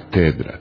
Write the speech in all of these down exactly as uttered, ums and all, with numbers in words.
Katedra.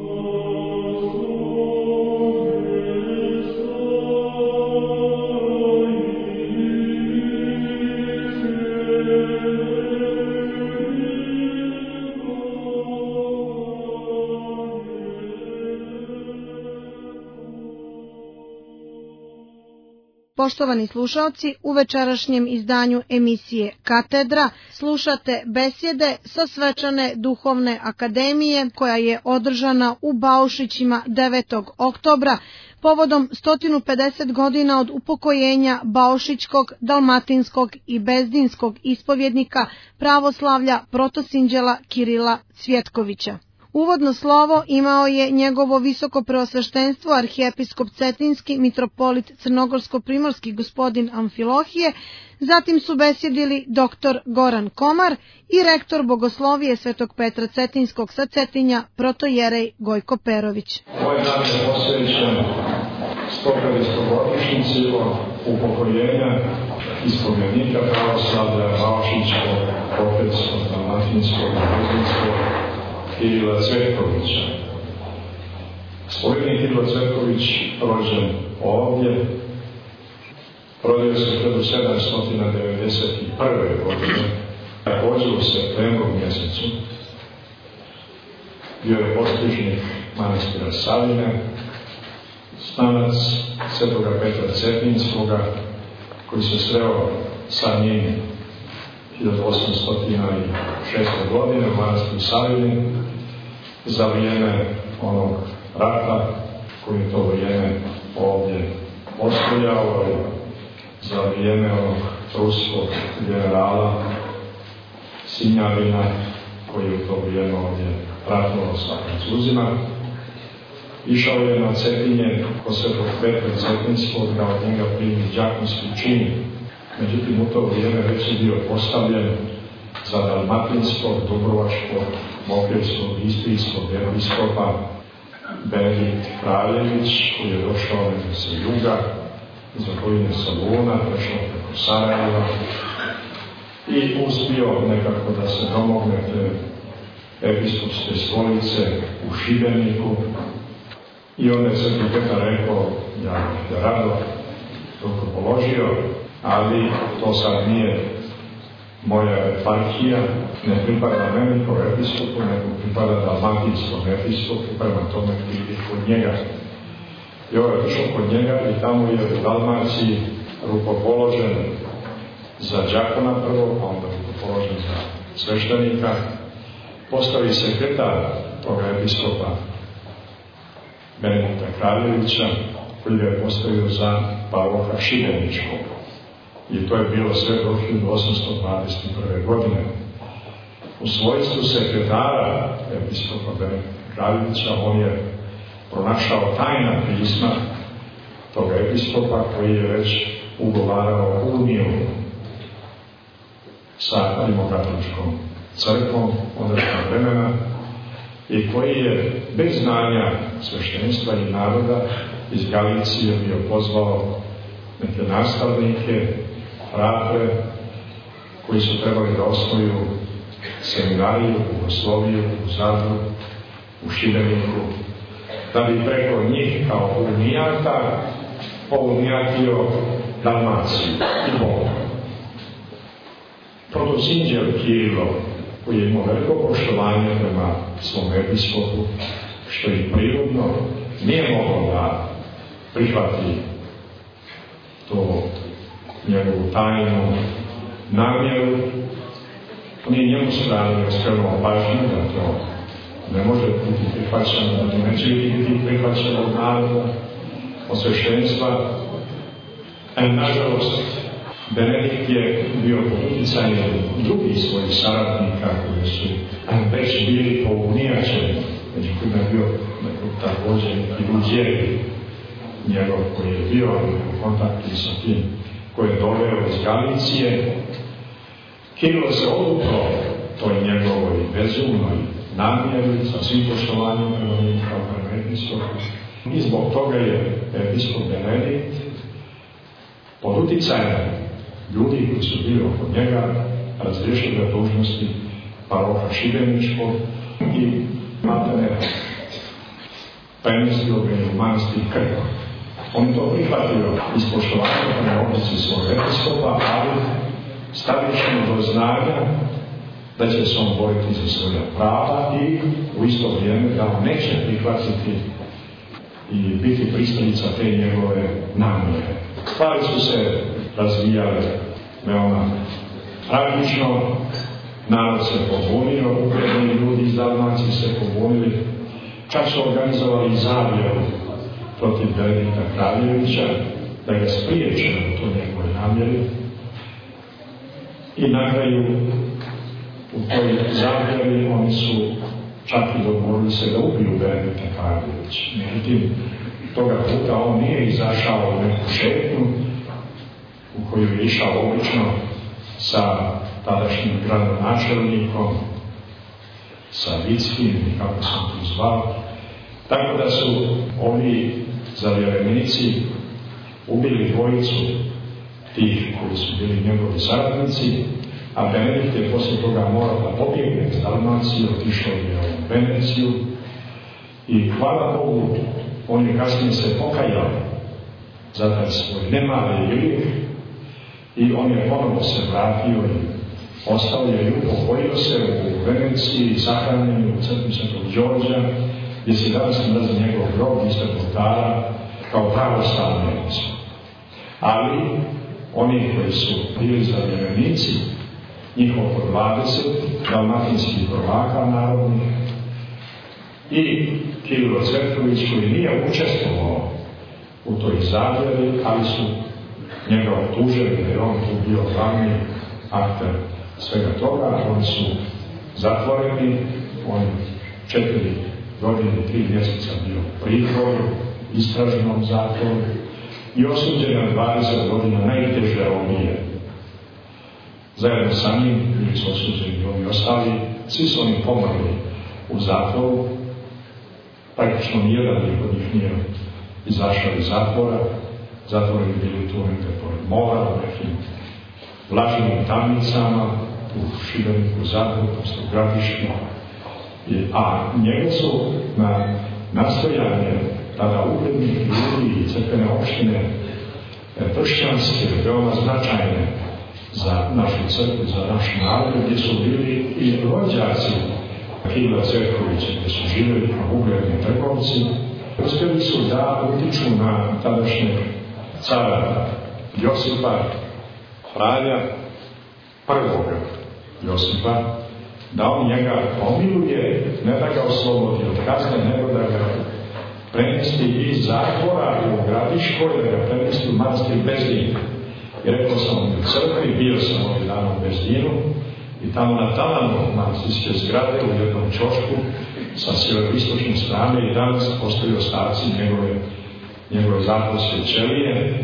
Poštovani slušaoci, u večerašnjem izdanju emisije Katedra slušate besjede sa svečane duhovne akademije koja je održana u Baušićima devetog oktobra povodom sto pedeset godina od upokojenja Baušićkog, Dalmatinskog i Bezdinskog ispovjednika pravoslavlja protosinđela Kirila Cvjetkovića. Uvodno slovo imao je njegovo visoko preosveštenstvo arhijepiskop Cetinski mitropolit Crnogorsko-primorski gospodin Amfilohije, zatim su besjedili doktor Goran Komar i rektor bogoslovije Svetog Petra Cetinskog sa Cetinja protojerej Gojko Perović. Ovaj dan je posvećen sto pedesetogodišnjici od upokojenja ispovjednika pravoslavlja Baušićkog, Opetskog, Dalmatinskog i Bezdinskog Kirila Cvjetkovića. Spomenik Kirilo Cvjetković rođen ovdje, rodio se hiljadu sedamsto devedeset prve. godine, također u septembru mjesecu. Bio je poslušnik manastira Savine, stanac Svetoga Petra Cetinskoga, koji se sreo sa njim hiljadu osamsto šeste. godine u manastiru Savini za vrijeme onog rata koji je to vrijeme ovdje postojao, za vrijeme onog ruskog generala Sinjavina koji je u to vrijeme ovdje ratovao sa Francuzima. Išao je na Cetinje kod Svetog Petra Cetinskog da od njega primi đakonski čin. Međutim, u to vrijeme već je bio postavljen za dalmatinskog, dubrovačkog, mokrijevskog, istrijskog episkopa Benedikt Kraljević, koji je došao sa juga, iz okoline Soluna, prešao preko Sarajeva i uspio nekako da se domogne te episkopske stolice u Šibeniku. I onda je Sveti Petar rekao, ja bih te rado toliko položio, ali to sad nije moja eparhija, ne pripada meni kao episkopu, nego pripada dalmatinskom episkopu, prema tome ide kod njega. I ovo je došao kod njega i tamo je u Dalmaciji rukopoložen za đakona prvo, a onda rukopoložen za sveštenika. Postavi sekretar toga episkopa Benedikta Kraljevića, koji ga je postavio za Pavloha Šibeničkog. I to je bilo sve do hiljadu osamsto dvadeset prve. godine. U svojstvu sekretara episkopa Benedikta Kraljevića on je pronašao tajna pisma toga episkopa koji je već ugovarao uniju sa rimokatoličkom crkvom ondašnjeg vremena i koji je bez znanja sveštenstva i naroda iz Galicije bio pozvao neke nastavnike, fratre, koji su trebali da osnuju seminariju, bogosloviju u Zadru, u Šibeniku, da bi preko njih kao unijata pounijatio Dalmaciju i Bog. Protosinđel Kirilo, koji je imao veliko poštovanje prema svom episkopu, što i prirodno nije mogao da prihvati to njegovu tajnu namjeru, nije njemu strane skrenuo pažnju da to ne može biti prihvaćeno, da neće biti prihvaćeno od naroda, od sveštenstva. A nažalost, Benedikt je bio pod utjecajem drugih svojih saradnika koji su već bili pounijačeni, među kojima je bio također i Luđeri, njegov koji je bio u kontaktu sa tim koji je doveo iz Galicije. Kirilo se odupro toj njegovoj bezumnoj namjeri sa svim poštovanjem prema njim kao prema episkopu. I zbog toga je episkop Benedikt pod utjecajem ljudi koji su bili oko njega razriješio ga dužnosti Pavloha Šibeničkog i matene premestio ga je u manastir Krk. On je to prihvatio iz poštovanja prema odluci svog episkopa, ali stavivši mu do znanja da će se on boriti za svoja prava i u isto vrijeme da on neće prihvatiti i biti pristalica te njegove namjere. Stvari su se razvijale veoma tragično, narod se pobunio, ugledni ljudi iz Dalmacije se pobunili, čak su organizovali zavjeru protiv Benedikta Kraljevića, da ga spriječe u toj njegove namjeri. I na kraju u toj zavjeri oni su čak i dogovorili se da ubiju Benedikta Kraljevića. Međutim, toga puta on nije izašao u neku šetnju u koju je išao obično sa tadašnjim gradonačelnikom, sa Vickim, kako sam to zvao. Tako da su ovi zavjerenici ubili dvojicu tih koji su bili njegovi saradnici, a Benedikt je poslije toga morao da pobjegne iz Dalmacije, otišao je u Veneciju i hvala Bogu, on je kasnije se pokajao za taj svoj nemali grijeh i on je ponovno se vratio i ostao je i upokojio se u Veneciji, sahranjen u crkvi Svetog Đorđa, gdje se danas nalazi njegov grob ispred oltara kao pravoslavni osob. Ali oni koji su bili zavjerenici, njih oko dvadeset dalmatinskih prvaka narodnih i Kirilo Cvetković koji nije učestvovao u toj zavjeri, ali su njega optužili da je on tu bio glavni akter svega toga. Oni su zatvoreni, on četiri godine, tri mjeseca bio u pritvoru, istražnom zatvoru i osuđen na dvadeset godina najteže robije. Zajedno sa njim bili su osuđeni i oni ostali, svi su oni pomrli u zatvoru, praktično nijedan od njih nije izašao iz zatvora, zatvori bili tu nekde pored mora, u nekim vlažnim tamnicama, u Šibeniku, Zadru, posto Gradišću. A njega su na nastojanje tada uglednih ljudi i crkvene opštine kršćanske, veoma značajne za našu crkvu, za naš narod, gdje su bili i rođaci Kirila Cvetkovića, gdje su živjeli kao ugledni trgovci, uspjeli su da utiču na tadašnjeg cara Josipa, Fralja, prvoga Josipa, da on njega pomiluje, ne da ga oslobodi od kazne, nego da ga premesti iz zatvora u Gradiško, da ga premesti u manastir Bezdin. I rekao sam u crkvi, bio sam ovih dana u Bezdinu i tamo na talanu manastirske zgrade u jednom čošku sa sjeveroistočne strane i danas postoji ostaci njegove, njegove zatvorske ćelije,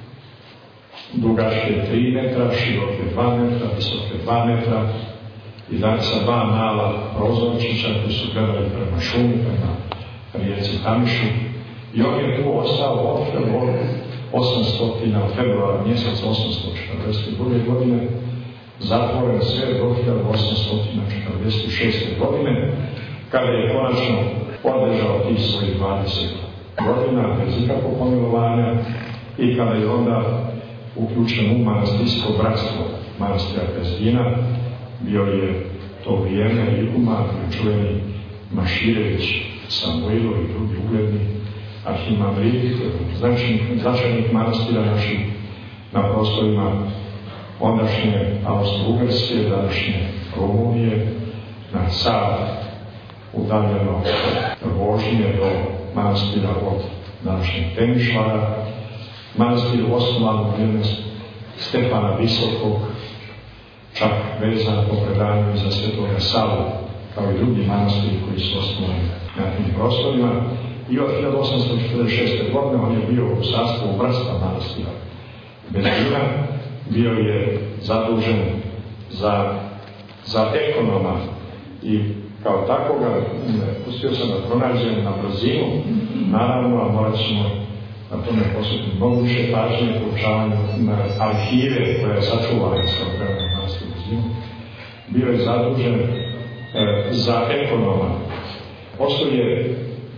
dugačke tri metra, široke dva metra, visoke dva metra i danas sa dva mala prozorčića koji su gledali prema šumi, prema rijeci Tamišu. I on je tu ostao od osamstotina, od februara mjeseca osamsto četrdeset druge godine, zatvoren sve do hiljadu osamsto četrdeset šeste godine, kada je konačno odležao tih svojih dvadeset godina bez ikakvog pomilovanja i kada je onda uključen u manastirsko bratstvo manastira Bezdina. Bio je to vrijeme Iguma, čuveni Maširević, Samuilo i drugi ugledni arhimandriti, značajnih manastira naših na prostorima ondašnje Austro-Ugarske, današnje Rumunije, na sad udaljeno vožnje do manastira od današnjeg Temišvara, manastir osnovan u vrijeme Stefana Visokog, čak vezan po predanju za Svetoga Savu, kao i drugi manastiri koji su osnovani na tim prostorima. I od hiljadu osamsto četrdeset šeste godine on je bio u sastavu bratstva manastira Bezdina, bio je zadužen za, za ekonoma i kao takoga pustio sam da pronađem na brzinu, naravno, a morat ćemo na tome posvetiti mnogo više pažnje proučavanju na arhive koje je sačuvala sa vremenom manastira Bezdina. Bio je zadužen e, za ekonoma. Postoje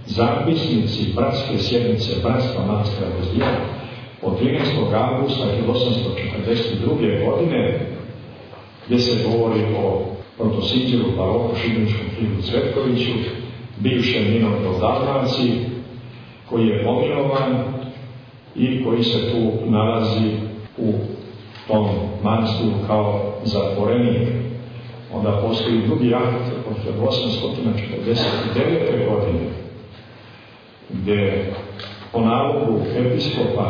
zapisnici bratske sjednice bratstva manastira Bezdina od trinaestog avgusta hiljadu osamsto četrdeset druge. godine, gdje se govori o protosinđeru baroku Šibeničkom Filu Cvetkoviću, bivšem minoru u Dalmaciji, koji je pomilovan i koji se tu nalazi u tom manastiru kao zatvorenik. Onda postoji drugi akt od hiljadu osamsto četrdeset devete. godine, gdje po nalogu episkopa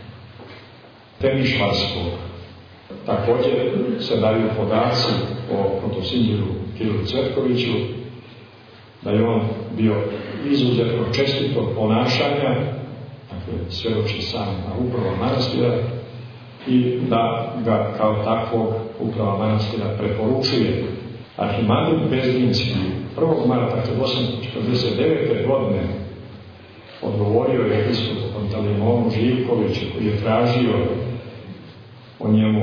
Temišvarskog također se daju podaci o protosinđeru Filu Cvetkoviću, da je on bio izuzetno čestitog ponašanja, dakle svjedoči sam na uprava manastira, i da ga kao takvog uprava manastira preporučuje. Arhimandrit Bezdinski prvog marta hiljadu osamsto četrdeset devete. godine odgovorio je episkopu Pantalemonu Živkoviću, koji je tražio o njemu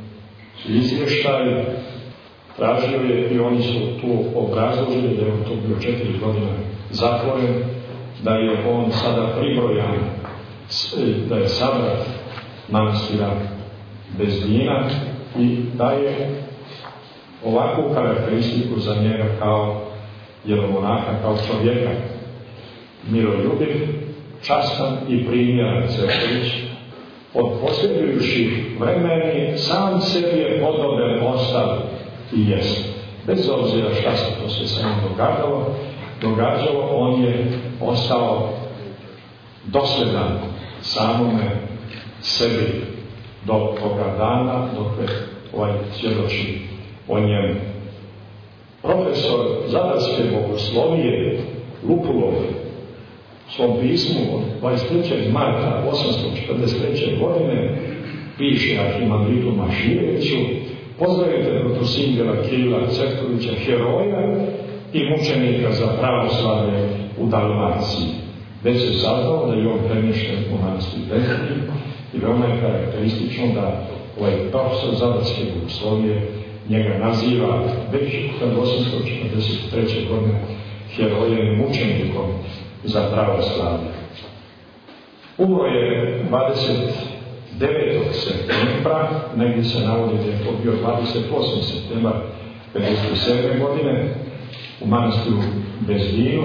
izvještaj. Tražio je i oni su tu obrazložili da je on tu bio četiri godine zatvoren, da je on sada pribrojan, da je sabrat manastira Bezdina i da je ovakvu karakteristiku za njega kao jeromonaha, kao čovjeka miroljubiv, častan i primjeran Cvetković. Od posljedujućih vremeni sam sebi je podoben ostao i jest. Bez obzira šta se to sve samo događalo, događalo, on je ostao dosledan samome sebi do toga dana dok je ovaj svjedoči o njemu. Profesor Zadarske bogoslovije Lupulov u svom pismu od dvadeset trećeg marta hiljadu osamsto četrdeset treće. godine piše arhimandritu Mašireviću: pozdravite protosinđera Kirila Cvetkovića, heroja i mučenika za pravoslavlje u Dalmaciji. Već se saznalo da je on premješten u manastir Bezdin i veoma je karakteristično da ovaj profesor Zadarske bogoslovije njega naziva već hiljadu osamsto četrdeset treće. godine herojem i mučenikom za pravoslavlje. Umro je dvadeset devetog septembra, negdje se navodi da je to bio dvadeset osmog septembra pedeset sedme. godine u manastiru Bezdinu.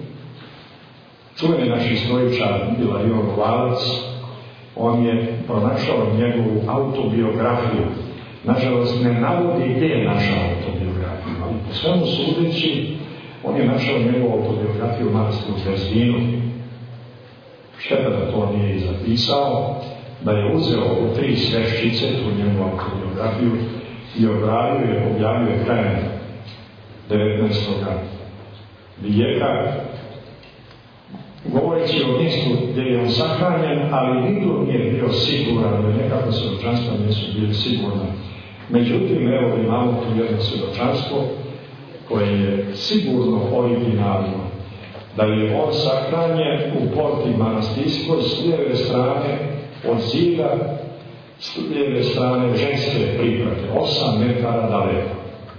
Čuveni naš istoričar Ilarion Valac, on je pronašao njegovu autobiografiju. Nažalost, ne navodi gdje je našao autobiografiju, ali po svemu sudeći, on je našao njegovu autobiografiju u manastiru Bezdinu. Šteta da to nije i zapisao, da je uzeo u tri sveščice tu njegovu autobiografiju i objavio je, objavio je krajem devetnaestog. vijeka, govoreći o mjestu gdje je on sahranjen, ali nitko nije bio siguran, jer nekako svjedočanstva nisu bili sigurna. Međutim, evo imamo tu jedno svjedočanstvo koje je sigurno originalno, da je on sahranjen u porti manastirskoj s lijeve strane od zida, s lijeve strane ženske priprate, osam metara daleko.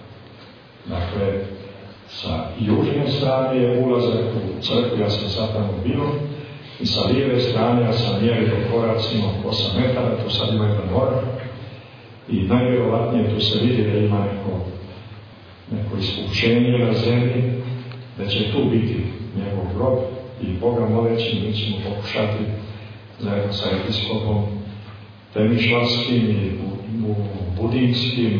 Dakle, sa južne strane je ulazak u crkvu, ja sam sad tamo bio, i sa lijeve strane ja sam mjerio koracima oko osam metara, tu sad ima jedan orak, i najvjerovatnije tu se vidi da ima neko, neko ispućenje na zemlji, da će tu biti njegov grob, i Boga moleći mi ćemo pokušati zajedno sa episkopom Temišvarskim i Budinskim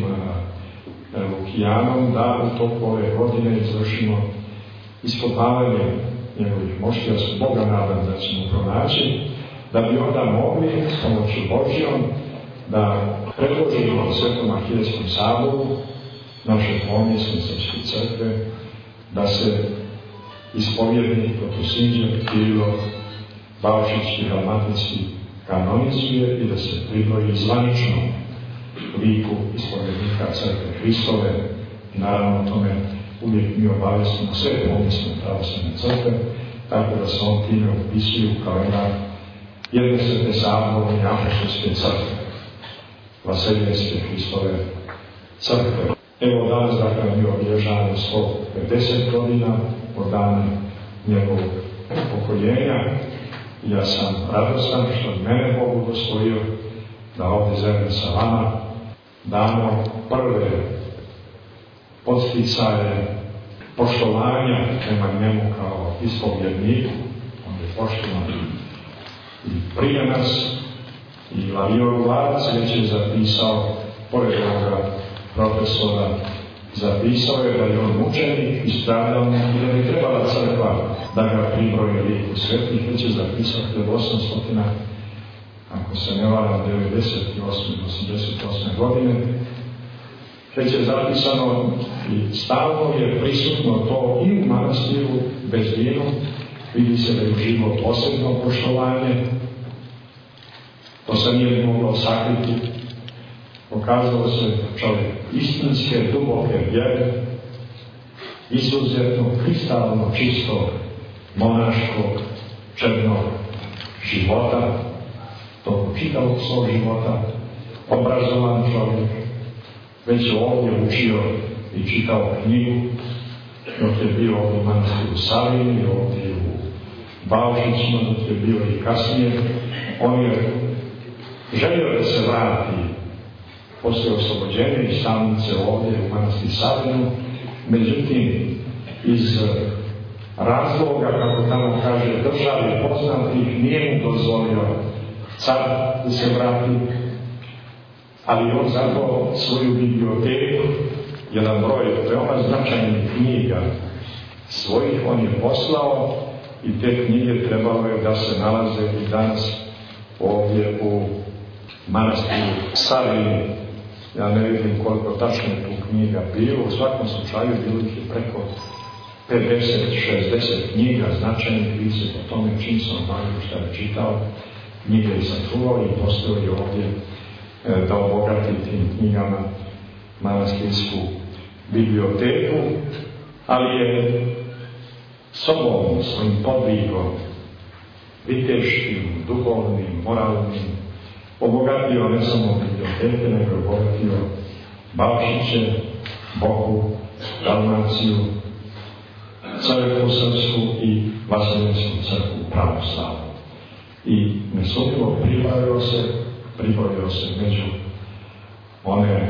Lukijanom da u toku ove godine izvršimo iskopavanje njegovih moštija. S Boga nadam da ćemo pronaći, da bi onda mogli s pomoću Božjom da predložimo Svetom Arhijejskom saboru naše pomjesne srpske crkve da se ispovjednik protosinđer Kirilo Baušić i Dalmatinski kanonizuje i da se priboji zvanično liku ispovjednika crkve Hristove. I naravno tome uvijek mi obavestimo sve pomjesne pravoslavne crkve, tako da se on time upisuju kao jedna jedne svete saborne i apostolske crkve, Vaseljenske Hristove crkve. Evo danas, dakle, mi obilježavamo sto pedeset godina od dana njegovog pokoljenja. Ja sam radostan što mene Bog udostojio da ovdje zajedno sa vama damo prve podsticaje poštovanja prema njemu kao ispovjedniku. On je poštovan i prije nas, i Lavior Vladac već je zapisao, pored ovoga profesora, zapisao je da je on mučenik i stradalnik i da bi trebala crkva da ga pribroje liku svetih, već je zapisao hiljadu osamsto, ako se ne varam, devedeset osme do osamdeset osme godine. Već je zapisano i stalno je prisutno to i u manastiru Bezdinu. Vidi se da je uživo posebno poštovanje. To se nije moglo sakriti. Pokazalo se čovjek istinske, duboke vjere, izuzetno, kristalno, čistog, monaškog, čednog života, tog čitavog svog života, obrazovan čovjek, već je ovdje učio i čitao knjigu, dok je bio u manastiru Savini, ovdje u Baušićima, dok je bio i kasnije. On je želio da se vrati posle oslobođenja iz tamnice ovdje u manastir Savinu, međutim, iz razloga, kako tamo kaže, državi poznatih, nije mu dozvolio car da se vrati, ali on zato svoju biblioteku, jedan broj veoma značajnih knjiga svojih, on je poslao i te knjige trebalo je da se nalaze i danas ovdje u manastiru Savini. Ja ne vidim koliko tačno je tu knjiga bilo, u svakom slučaju bilo ih je preko pedeset šezdeset knjiga značajnih, vi se po tome čim sam bavio što je čitao, knjige i sačuvao i postoji ovdje e, da obogati tim knjigama manastirsku biblioteku, ali je sobom, svojim podvigom, viteškim, duhovnim, moralnim, obogatio ne samo biblioteke, nego obogatio Baušiće, Boku, Dalmaciju, crkvu srpsku i Vaseljensku crkvu pravoslavnu. I nesumnjivo pribavio se, pribavio se među one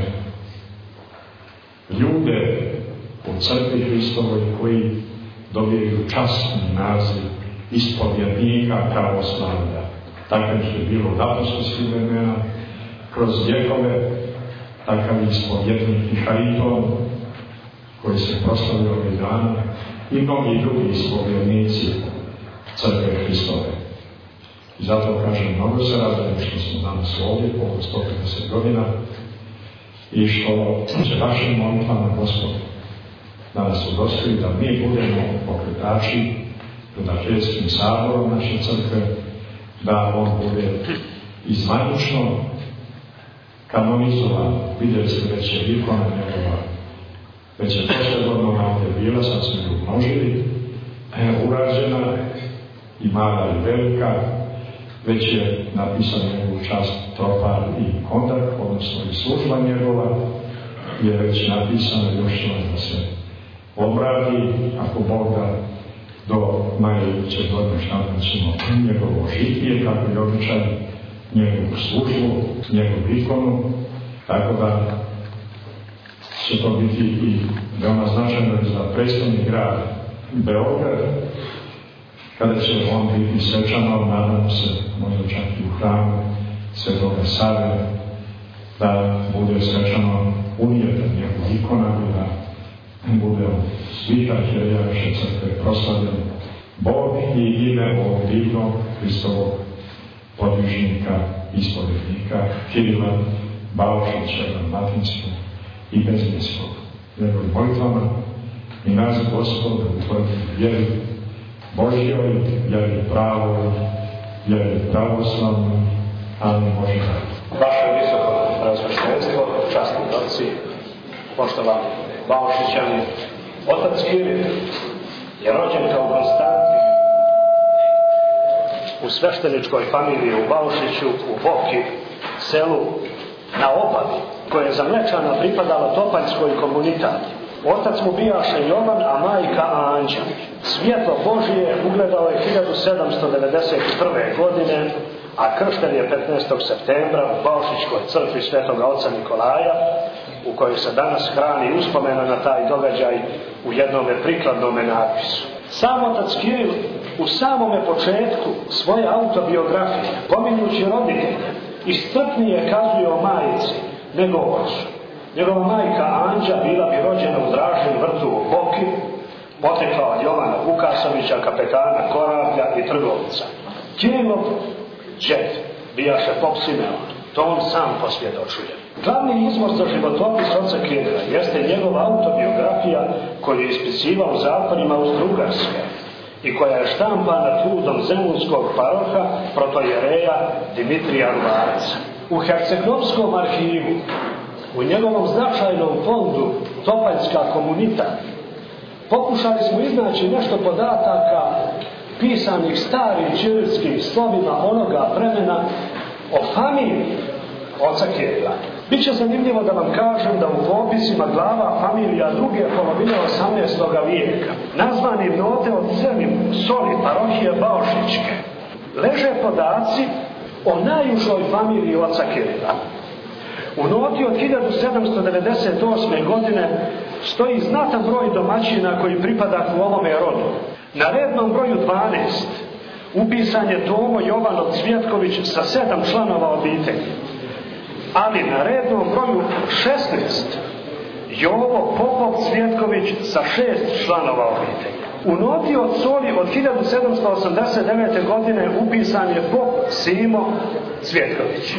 ljude u crkvi Hristovoj koji dobijaju časni naziv ispovjednika pravoslavlja. Takav je bilo od apostolskih vremena, kroz vjekove, takav ispovjednik i Hariton, koji se proslavio ovih dana, i mnogi drugi ispovjednici crkve Hristove. I zato kažem, mnogo se radujem što smo danas ovdje, oko sto pedeset godina, i što će vašim molitvama Gospod da nas udostoji da mi budemo pokretači pred Arhijeskim saborom naše crkve, da on bude izvanično kanonizovan. Vidjeli ste već je ikona njegova, već je prošle godine ovdje bila, sad smo ju umnožili, e, urađena i mala i velika, već je napisan njegovu čast tropar i kondak, odnosno i služba njegova je već napisana, još će da se obradi, ako Bog da do majeće godine štampanćemo njegovo žitije, kako je običaj, njegovu službu, njegovu ikonu, tako da će to biti i veoma značajno za prestolni grad Beograd, kada će on biti svečano, nadamo se, možda čak i u hramu Svetoga Save, da bude svečano unijetan njegov ikona i da bude svita Herjaše crkve proslavljen Bog i ime ovog divnog Hristovog podvižnika, ispovjednika Kirila Baušića, Dalmatinskog i Bezdinskog. Njegovim molitvama i nas Gospod da utvrdi vjeri Božjoj, vjeri pravoj, vjeri pravoslavnoj, ali Bože radi. Vaše visoko razvrštenstvo, časni oci, poštovani Baušićani, otac Kiril je rođen kao Konstantin u svešteničkoj familiji u Baušiću, u Boki, selu na Opavi, koje je za Mlečana pripadalo Topaljskoj komunitati. Otac mu bijaše Jovan, a majka Anđa. Svjetlo Božije ugledao je hiljadu sedamsto devedeset prve. godine, a kršten je petnaestog septembra u Baušičkoj crkvi Svetoga oca Nikolaja, u kojoj se danas hrani uspomena na taj događaj u jednom prikladnom natpisu. Sam otac Kiril u samome početku svoje autobiografije, pominjući roditelje, iscrpnije kazuje o majici nego o ocu. Njegova majka Anđa bila bi rođena u Dražin vrtu u Boki, potekla od Jovana Vukasovića, kapetana korablja i trgovca. Kirilov džed bijaše pop Simeon, to on sam posvjedočuje. Glavni izvor za životopis oca Kirila jeste njegova autobiografija koju je ispisivao u zatvorima Austro-Ugarske i koja je štampana trudom zemunskog paroha protojereja Dimitrija Ruvaraca. U Herceg-Novskom arhivu, u njegovom značajnom fondu Topaljska komunita, pokušali smo iznaći nešto podataka pisanih starim ćirilskim slovima onoga vremena o familiji oca Kirila. Biće zanimljivo da vam kažem da u popisima glava familija druge polovine osamnaestoga vijeka, nazvanim Note od Zelim soli parohije Baušičke, leže podaci o najužoj familiji oca Kirila. U noti od hiljadu sedamsto devedeset osme. godine stoji znatan broj domaćina koji pripada u ovome rodu. Na rednom broju dvanaest upisan je Tomo Jovanov Cvjetković sa sedam članova obitelji, ali na rednom broju šesnaest Jovo Popov Cvjetković sa šest članova obitelji. U noti od Soli od hiljadu sedamsto osamdeset devete. godine upisan je Pop Simo Cvjetković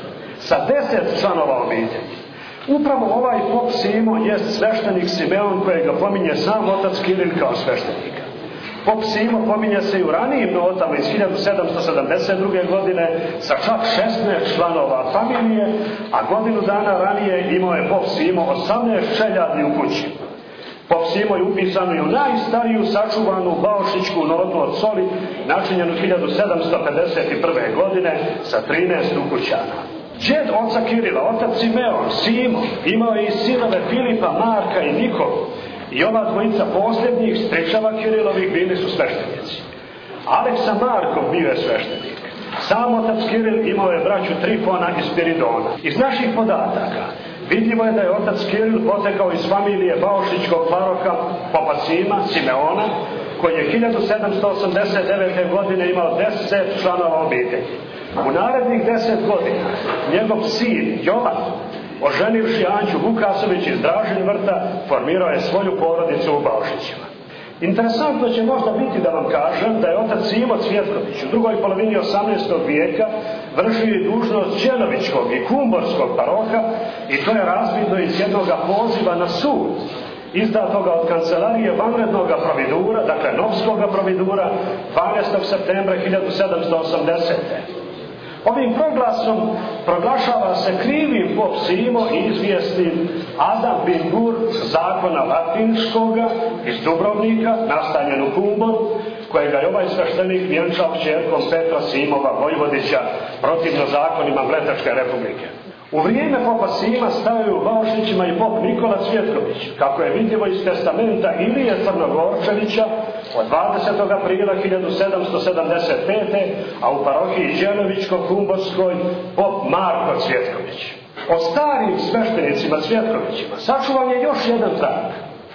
sa deset članova obitelji. Upravo ovaj Pop Simo jest sveštenik Simeon kojega pominje sam otac Kiril kao sveštenika. Pop Simo pominje se i u ranijim notama iz hiljadu sedamsto sedamdeset druge. godine sa čak šesnaest članova familije, a godinu dana ranije imao je Pop Simo osamnaest čeljadi u kući. Pop Simo je upisan i u najstariju sačuvanu Baušičku notu od Soli, načinjenu hiljadu sedamsto pedeset prve. godine sa trinaest ukućana. Džed oca Kirila, otac Simeon, Simo, imao je i sinove Filipa, Marka i Nikolu. I ova dvojica posljednjih stričeva Kirilovih bili su sveštenici. Aleksa Markov bio je sveštenik. Sam otac Kiril imao je braću Trifona i Spiridona. Iz naših podataka vidljivo je da je otac Kiril potekao iz familije Baušičkog paroha Popa Sima, Simeona, koji je hiljadu sedamsto osamdeset devete. godine imao deset članova obitelji. U narednih deset godina njegov sin Jovan, oženivši Anđu Vukasović iz Dražin vrta, formirao je svoju porodicu u Baušićima. Interesantno će možda biti da vam kažem da je otac Simo Cvjetković u drugoj polovini osamnaestog. vijeka vršio i dužnost Đenovićkog i Kumborskog paroha, i to je razvidno iz jednog poziva na sud izdatoga od kancelarije vanrednog providura, dakle Novskog providura, dvanaestog septembra hiljadu sedamsto osamdesete. Ovim proglasom proglašava se krivim Pop Simo i izvijesti Adam Bingur, zakona latinskoga iz Dubrovnika, nastanjen u Kumbor, kojega je ovaj sveštenik vjenčao kćerkom Petra Simova Vojvodića protivno zakonima Mletačke republike. U vrijeme Popa Sima stavio u Baušićima i Pop Nikola Cvjetković, kako je vidljivo iz testamenta Ilije Crnogorčevića od dvadesetog aprila hiljadu sedamsto sedamdeset pete. a u parohiji Đenovićko-Kumborskoj Pop Marko Cvjetković. O starim sveštenicima Cvjetkovićima sačuvan je još jedan trag.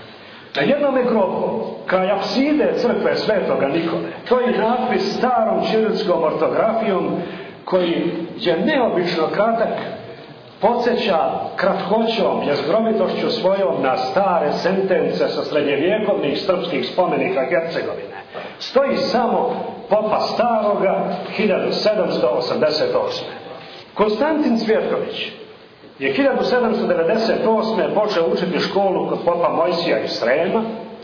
Na jednome grobu, kraj apside crkve Svetoga Nikole, to je natpis starom ćirilskom ortografijom koji je neobično kratak, podsjeća kratkoćom, jezgrovitošću svojom na stare sentence sa srednjevjekovnih srpskih spomenika Hercegovine. Stoji samo Popa Staroga hiljadu sedamsto osamdeset osme. Konstantin Cvjetković je hiljadu sedamsto devedeset osme. počeo učiti školu kod Popa Mojsija iz Srema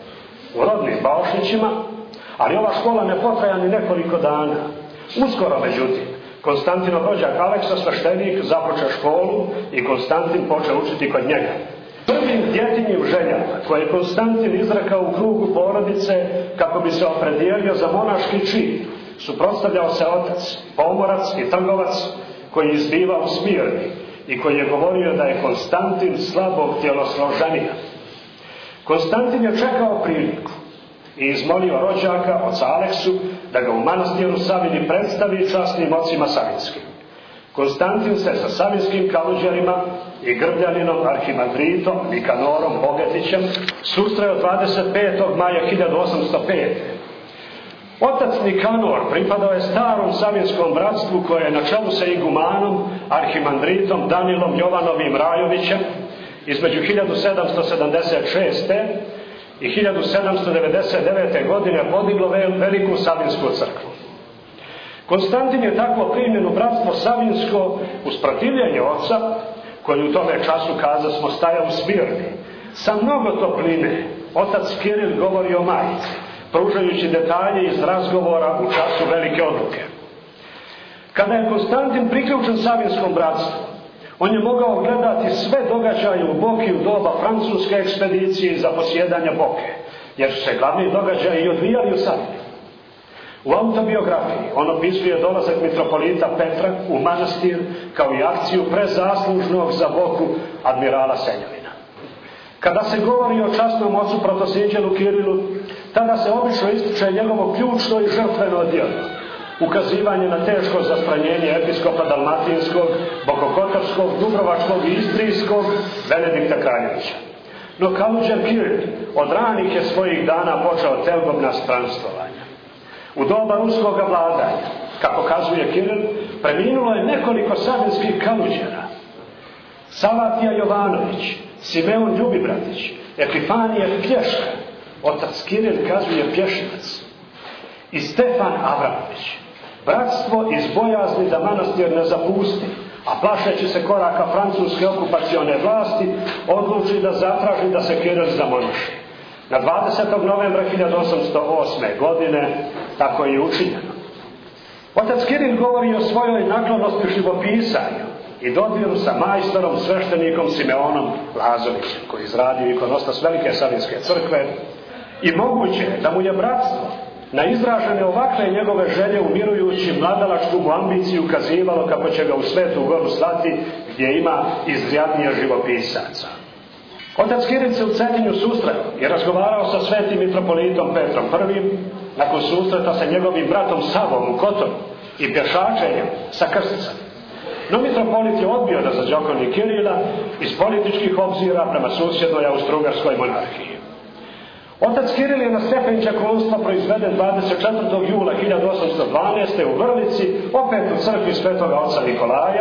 u rodnim Baušićima, ali ova škola ne potraja ni nekoliko dana. Uskoro, međutim, Konstantinov rođak Aleksa, sveštenik, započeo školu i Konstantin počeo učiti kod njega. Prvim djetinjim željama koje je Konstantin izrekao u krugu porodice kako bi se opredijelio za monaški čin, suprotstavljao se otac, pomorac i trgovac koji izbiva u Smirni i koji je govorio da je Konstantin slabog tjelosloženja. Konstantin je čekao priliku i izmolio rođaka, oca Aleksu, da ga u manastiru Savini predstavi časnim ocima savinskim. Konstantin se sa savinskim kaluđerima i grbljaninom arhimandritom Nikanorom Bogetićem susreo dvadeset petog maja hiljadu osamsto pete. Otac Nikanor pripadao je starom savinskom bratstvu koje je na čelu sa igumanom, arhimandritom Danilom Jovanovim Rajovićem između hiljadu sedamsto sedamdeset šeste i hiljadu sedamsto devedeset devete. godine podiglo veliku savinsku crkvu. Konstantin je tako primljen u bratstvo savinsko uz protivljenje oca, koji u tome času, kaza smo, stajao u Smirni. Sa mnogo topline otac Kiril govori o majici, pružajući detalje iz razgovora u času velike odluke. Kada je Konstantin priključen savinskom bratstvu, on je mogao gledati sve događaje u Boki u doba francuske ekspedicije za posjedanja Boke, jer su se glavni događaji i odvijali u Savini. U autobiografiji on opisuje dolazak mitropolita Petra u manastir kao i akciju prezaslužnog za Boku admirala Senjavina. Kada se govori o časnom ocu protosjeđelu Kirilu, tada se obično ističe njegovo ključno i žrtveno djelo, ukazivanje na teško zastranjenje episkopa Dalmatinskog, Bokokotorskog, Dubrovačkog i Istrijskog Benedikta Kraljevića. No kaluđer Kiril od ranih je svojih dana počeo teugobna stranstvovanja. U doba ruskoga vladanja, kako kazuje Kiril, preminulo je nekoliko savinskih kaluđera. Savatija Jovanović, Simeon Ljubibratić, Epifanije Plješka, otac Kiril kazuje Pješinac, i Stefan Avramović. Bratstvo iz bojazni da manastir ne zapusti, a plašeći se koraka francuske okupacione vlasti, odluči da zatraži da se Kiril zamonaši. Na dvadesetog novembra hiljadu osamsto osme. godine tako je učinjeno. Otac Kiril govori o svojoj naklonosti živopisanju i dodiru sa majstorom sveštenikom Simeonom Lazovićem, koji izradio ikonostas velike savinske crkve, i moguće da mu je bratstvo na izražene ovakve njegove želje umirujući mladalačku mu ambiciju ukazivalo kako će ga u Svetu Goru slati gdje ima izrjadnije živopisaca. Otac Kiril se u Cetinju susreo i razgovarao sa svetim mitropolitom Petrom prvim, nakon susreta sa njegovim bratom Savom u Kotoru i pješačenjem sa krsticom. No mitropolit je odbio da zađokoni Kirila iz političkih obzira prema susjednoj Austrougarskoj monarhiji. Otac Kiril je na stepen čaklunstva proizveden dvadeset četvrtog jula hiljadu osamsto dvanaeste. u Vrlici, opet u crkvi svetoga oca Nikolaja,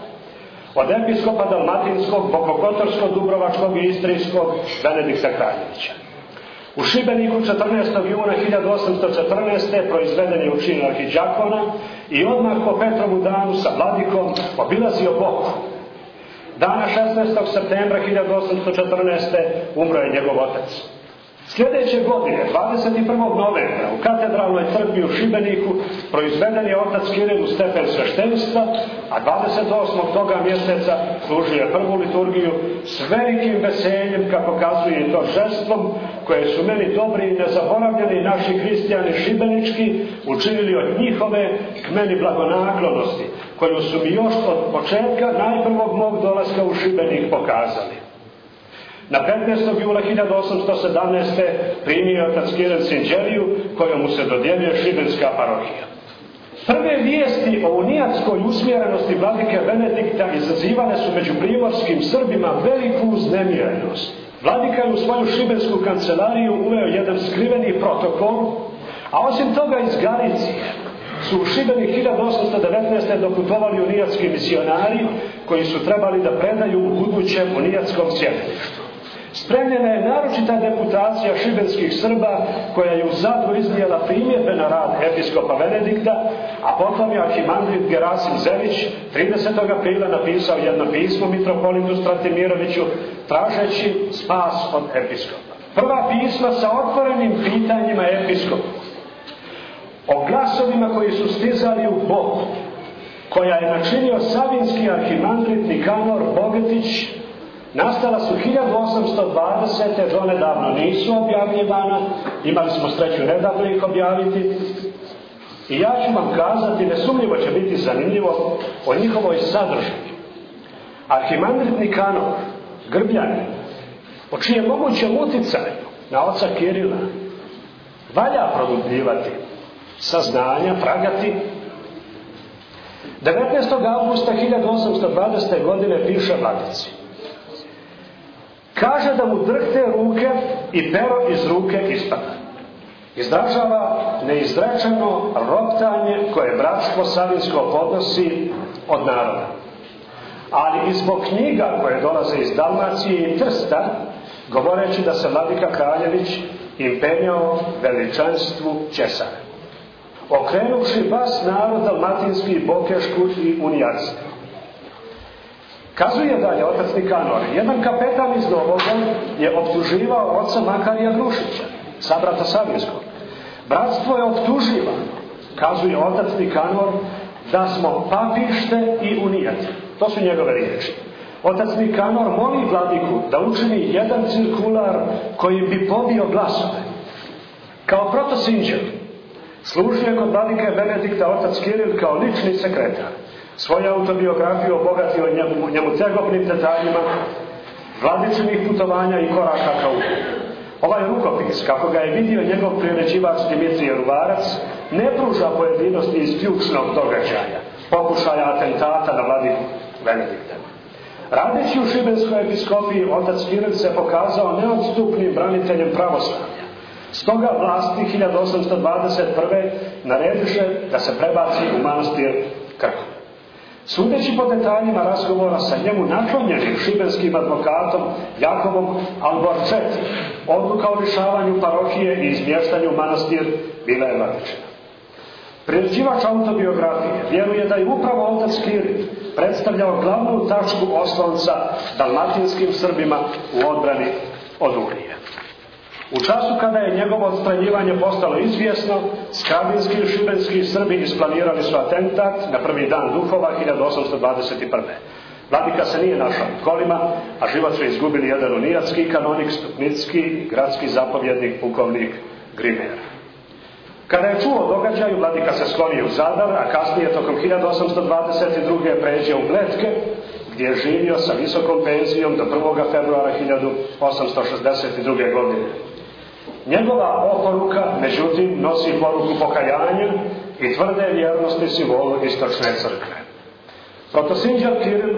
od episkopa Dalmatinskog, Bokokotorskog, Dubrovačkog i Istrijskog Benedikta Kraljevića. U Šibeniku četrnaestog juna hiljadu osamsto četrnaeste. proizveden je u činu arhidžakona i odmah po Petrovu danu sa vladikom obilazio Boku. Dana šesnaestog septembra hiljadu osamsto četrnaeste. umro je njegov otac. Sljedeće godine, dvadeset prvog novembra, u katedralnoj crkvi u Šibeniku proizveden je otac Kiril u stepen sveštenstva, a dvadeset osmog toga mjeseca služio je prvu liturgiju s velikim veseljem, kako kazuje i to žestvom, koje su meni dobri i nezaboravljeni naši hristijani šibenički učinili od njihove k meni blagonaklonosti, koju su mi još od početka najprvog mog dolaska u Šibenik pokazali. Na petnaestog jula hiljadu osamsto sedamnaeste. primio je otac Kiril sinđeliju kojom mu se dodjeljuje šibenska parohija. Prve vijesti o unijatskoj usmjerenosti vladike Benedikta izazivane su među primorskim Srbima veliku uznemirenost. Vladika je u svoju šibensku kancelariju uveo jedan skriveni protokol, a osim toga iz Galicije su u Šibenik hiljadu osamsto devetnaeste. doputovali unijatski misionari koji su trebali da predaju u budućem unijatskom sjedištu. Spremljena je naročita deputacija šibenskih Srba koja je u Zadru iznijela primjedbe na rad episkopa Benedikta, a potom je arhimandrit Gerasim Zelić tridesetog aprila napisao jedno pismo mitropolitu Stratimiroviću tražeći spas od episkopa. Prva pisma sa otvorenim pitanjima episkopu o glasovima koji su stizali u Boku, koja je načinio savinski arhimandrit Nikanor Bogetić, nastala su hiljadu osamsto dvadesete. donedavno nisu objavljivana, imali smo sreću nedavno ih objaviti. I ja ću vam kazati, nesumnjivo će biti zanimljivo, o njihovoj sadržini. Arhimandrit Nikanor, Grbljanin, o čijem mogućem uticaju na oca Kirila valja produbljivati saznanja, tragati. devetnaestog avgusta hiljadu osamsto dvadesete. godine piše vladici. Kaže da mu drhte ruke i pero iz ruke ispada. Izražava neizrečeno roptanje koje bratstvo savinsko podnosi od naroda. Ali i zbog knjiga koje dolaze iz Dalmacije i Trsta, govoreći da se vladika Kraljević im penjao veličanstvu Ćesara, okrenuvši bas narod dalmatinski, bokešku i unijarstvo. Kazuje dalje otac Nikanor, jedan kapetan iz Novoga je optuživao oca Makarija Grušića, sabrata Savinskog. Bratstvo je optuživano, kazuje otac Nikanor, da smo papište i unijati. To su njegove riječi. Otac Nikanor moli vladiku da učini jedan cirkular koji bi pobio glasove. Kao protosinđel služio kod vladike Benedikta otac Kiril kao lični sekretar. Svoju autobiografiju obogatio njemu, njemu tegobnim detaljima vladičinih putovanja i koraka ka upu. Ovaj rukopis, kako ga je vidio njegov priređivač Dimitrije Ruvarac, ne pruža pojedinosti iz ključnog događaja, pokušaja atentata na vladiku Benedikta. Radeći u Šibenskoj episkopiji, otac Kiril se pokazao neodstupnim braniteljem pravoslavlja. Stoga vlasti hiljadu osamsto dvadeset prve. narediše da se prebaci u manastir Krku. Sudeći po detaljima razgovora sa njemu naklonjenim šibenskim advokatom Jakovom Alborčeti, odluka o lišavanju parohije i izmještanju u manastir bila je vladičina. Priređivač autobiografije vjeruje da je upravo otac Kiril predstavljao glavnu tačku oslonca dalmatinskim Srbima u odbrani od Unije. U času kada je njegovo odstranjivanje postalo izvjesno, skradinski i šibenski Srbi isplanirali su atentat na prvi dan Duhova hiljadu osamsto dvadeset prve. Vladika se nije našao u kolima, a život su izgubili jedan unijatski kanonik Stupnicki i gradski zapovjednik pukovnik Grimer. Kada je čuo događaju, vladika se sklonio u Zadar, a kasnije tokom hiljadu osamsto dvadeset druge. pređe u Bletke, gdje je živio sa visokom penzijom do prvog februara hiljadu osamsto šezdeset druge. godine. Njegova oporuka, međutim, nosi poruku pokajanja i tvrde vjernosti simbolu istočne crkve. Protosinđel Kiril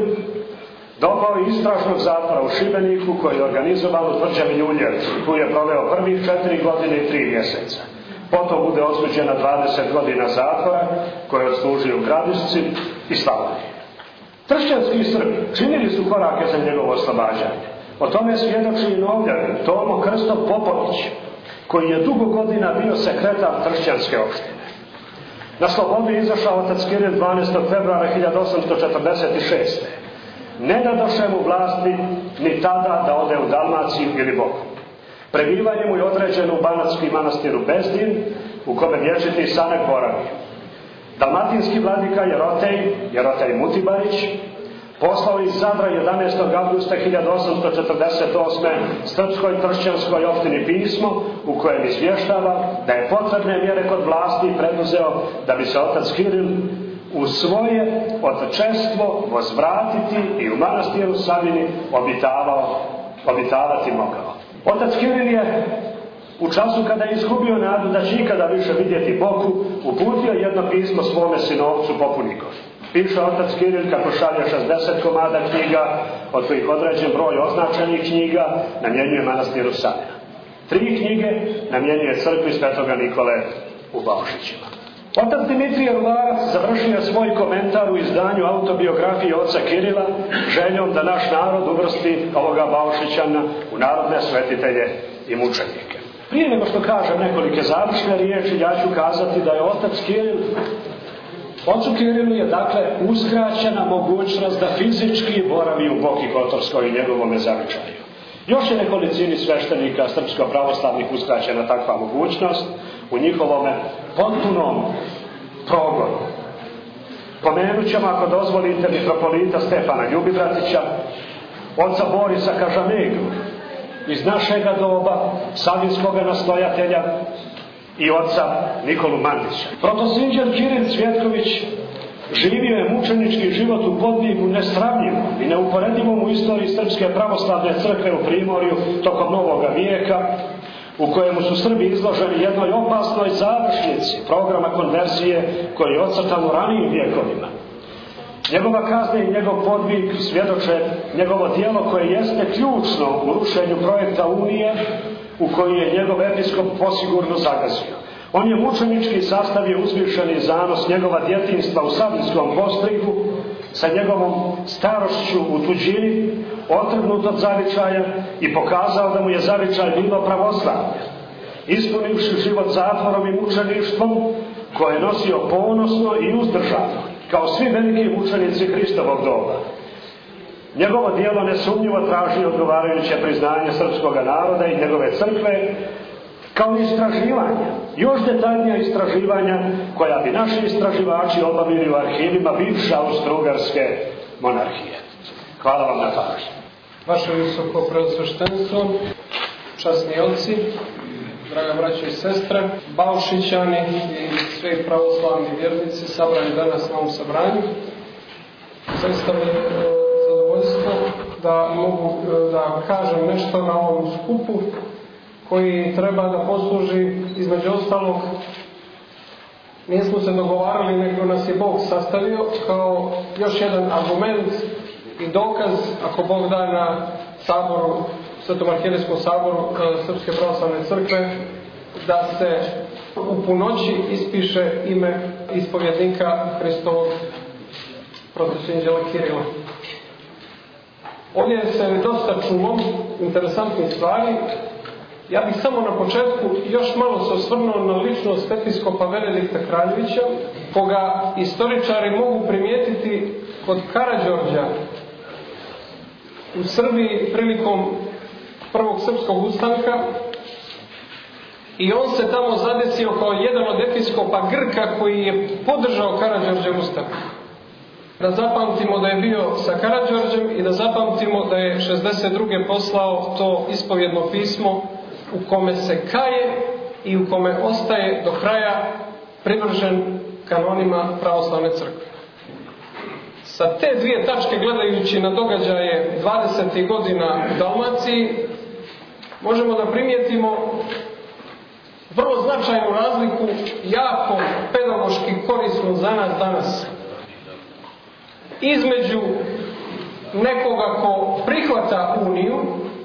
dobao je istražnog zatvora u Šibeniku, koji je organizovan u tvrđavi Ljuljevcu. Tu je proveo prvih četiri godine i tri mjeseca. Potom bude osuđen na dvadeset godina zatvora, koje je odslužio u Gradišci i Slavoniji. Tršćanski Srbi činili su korake za njegovo oslobađanje. O tome svjedoči i Novljanin Tomo Krstov Popović, koji je dugo godina bio sekretar Tršćanske opštine. Na slobodu je izašao otac Kiril dvanaestog februara hiljadu osamsto četrdeset šeste. Ne dadoše mu vlasti ni tada da ode u Dalmaciju ili Boku. Prebivanje mu je određeno u banatski manastir u Bezdin, u kome vječiti Sanek boravi. Dalmatinski vladika Jerotej, Jerotej Mutibarić, poslao iz Zadra jedanaestog avgusta hiljadu osamsto četrdeset osme. srpskoj tršćanskoj opštini pismo u kojem izvještava da je potrebne mjere kod vlasti preduzeo da bi se otac Kiril u svoje otčestvo vozvratiti i u manastiru Savini obitavao, obitavati mogao. Otac Kiril je u času kada je izgubio nadu da će ikada više vidjeti Boku, uputio jedno pismo svome sinovcu popu Nikoli. Piše otac Kiril kako šalje šezdeset komada knjiga, od kojih određen broj označenih knjiga namjenjuje manastiru Savina. Tri knjige namjenjuje crkvi Svetoga Nikole u Baušićima. Otac Dimitrije Ruvarac završio svoj komentar u izdanju autobiografije oca Kirila željom da naš narod uvrsti ovoga Baušićana u narodne svetitelje i mučenike. Prije nego što kažem nekolike završne riječi, ja ću kazati da je otac Kiril, ocu Kirilu je dakle uskraćena mogućnost da fizički boravi u Boki Kotorskoj i njegovome zavičaju. Još je nekolicini sveštenika srpsko-pravoslavnih uskraćena takva mogućnost u njihovome potpunom progonu. Pomenut ćemo, ako dozvolite, mitropolita Stefana Ljubibratića, oca Borisa Kažamegu iz našega doba, savinskoga nastojatelja, i oca Nikolu Mandića. Protosinđel Kiril Cvjetković Živio je mučenički život u podvigu nesravnjivom i neuporedivom u istoriji Srpske pravoslavne crkve u Primorju tokom Novoga vijeka, u kojemu su Srbi izloženi jednoj opasnoj završnici programa konverzije koji je ocrtan u ranijim vjekovima. Njegova kazna i njegov podvig svjedoče njegovo djelo koje jeste ključno u rušenju projekta Unije u koji je njegov episkop posigurno zagazio. On je mučenički sastavio uzvišeni zanos njegova djetinjstva u Savinskom Postrigu sa njegovom starošću u tuđini, otrgnut od zavičaja i pokazao da mu je zavičaj bilo pravoslavlje. Ispunivši život zatvorom i mučeništvom koje je nosio ponosno i uzdržano, kao svi veliki mučenici Hristovog doba. Njegovo djelo nesumnjivo traži odgovarajuće priznanje srpskog naroda i njegove crkve, kao istraživanja, još detaljnija istraživanja koja bi naši istraživači obavili u arhivima bivše Austro-Ugarske monarhije. Hvala vam na pažnju. Vaše visoko preosveštenstvo, časni oci, draga braćo i sestre, Baušićani i svi pravoslavni vjernici sabrani danas na ovom sabranju. Zaista mi je zadovoljstvo da mogu da kažem nešto na ovom skupu koji treba da posluži, između ostalog, nismo se dogovarali, nego nas je Bog sastavio kao još jedan argument i dokaz, ako Bog da, na saboru, Svetom arhijerejskom saboru Srpske pravoslavne crkve, da se u punoći ispiše ime ispovjednika Hristovog protosinđela Kirila. Ovdje se dosta čulo interesantnih stvari. Ja bih samo na početku još malo se osvrnuo na ličnost episkopa Benedikta Kraljevića, koga istoričari mogu primijetiti kod Karađorđa u Srbiji prilikom prvog srpskog ustanka, i on se tamo zadesio kao jedan od episkopa Grka koji je podržao Karađorđev ustanak. Da zapamtimo da je bio sa Karađorđem i da zapamtimo da je šezdeset druge poslao to ispovjedno pismo u kome se kaje i u kome ostaje do kraja privržen kanonima pravoslavne crkve. Sa te dvije tačke, gledajući na događaje dvadesetih godina u Dalmaciji, možemo da primijetimo vrlo značajnu razliku, jako pedagoški korisnu za nas danas, između nekoga ko prihvata Uniju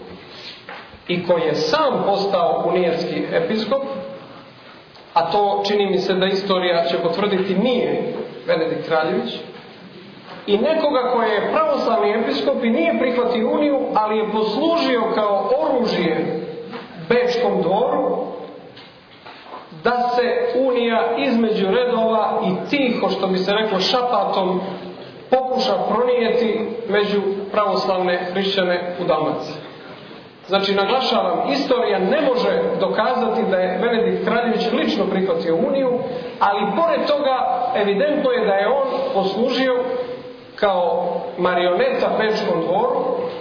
i koji je sam postao unijetski episkop, a to čini mi se da istorija će potvrditi nije Benedikt Kraljević, i nekoga koji je pravoslavni episkop i nije prihvatio Uniju, ali je poslužio kao oružje Bečkom dvoru da se Unija između redova i tiho, što bi se reklo šapatom, pokuša pronijeti među pravoslavne hrišćane u Dalmaciji. Znači, naglašavam, istorija ne može dokazati da je Benedikt Kraljević lično prihvatio Uniju, ali pored toga evidentno je da je on poslužio kao marioneta Bečkom dvoru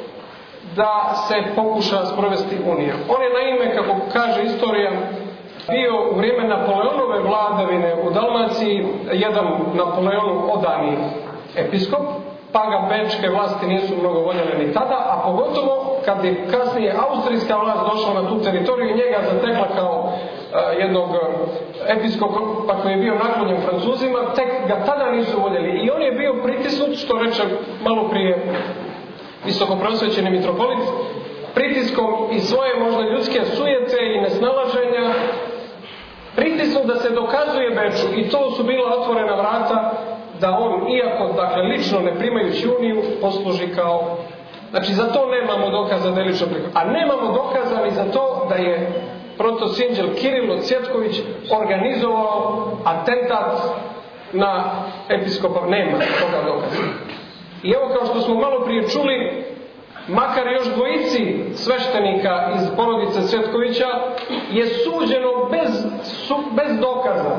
da se pokuša sprovesti Unija. On je naime, kako kaže istorija, bio u vrijeme Napoleonove vladavine u Dalmaciji jedan Napoleonu odani episkop, pa ga bečke vlasti nisu mnogo voljele ni tada, a pogotovo kad je kasnije austrijska vlast došla na tu teritoriju i njega zatekla kao uh, jednog episkopa koji je bio naklonjen Francuzima, tek ga tada nisu voljeli. I on je bio pritisnut, što reče malo prije visokoprosvećeni mitropolit, pritiskom i svoje možda ljudske sujete i nesnalaženja, pritisnut da se dokazuje Beču, i to su bila otvorena vrata da on, iako, dakle, lično ne primajući Uniju, posluži kao... Znači, za to nemamo dokaza da je lično prihvatio. A nemamo dokaza ni za to da je protosinđel Kirilo Cvjetković organizovao atentat na episkopa. Nema toga dokaza. I evo, kao što smo malo prije čuli, makar još dvojici sveštenika iz porodice Cvjetkovića je suđeno bez, su, bez dokaza.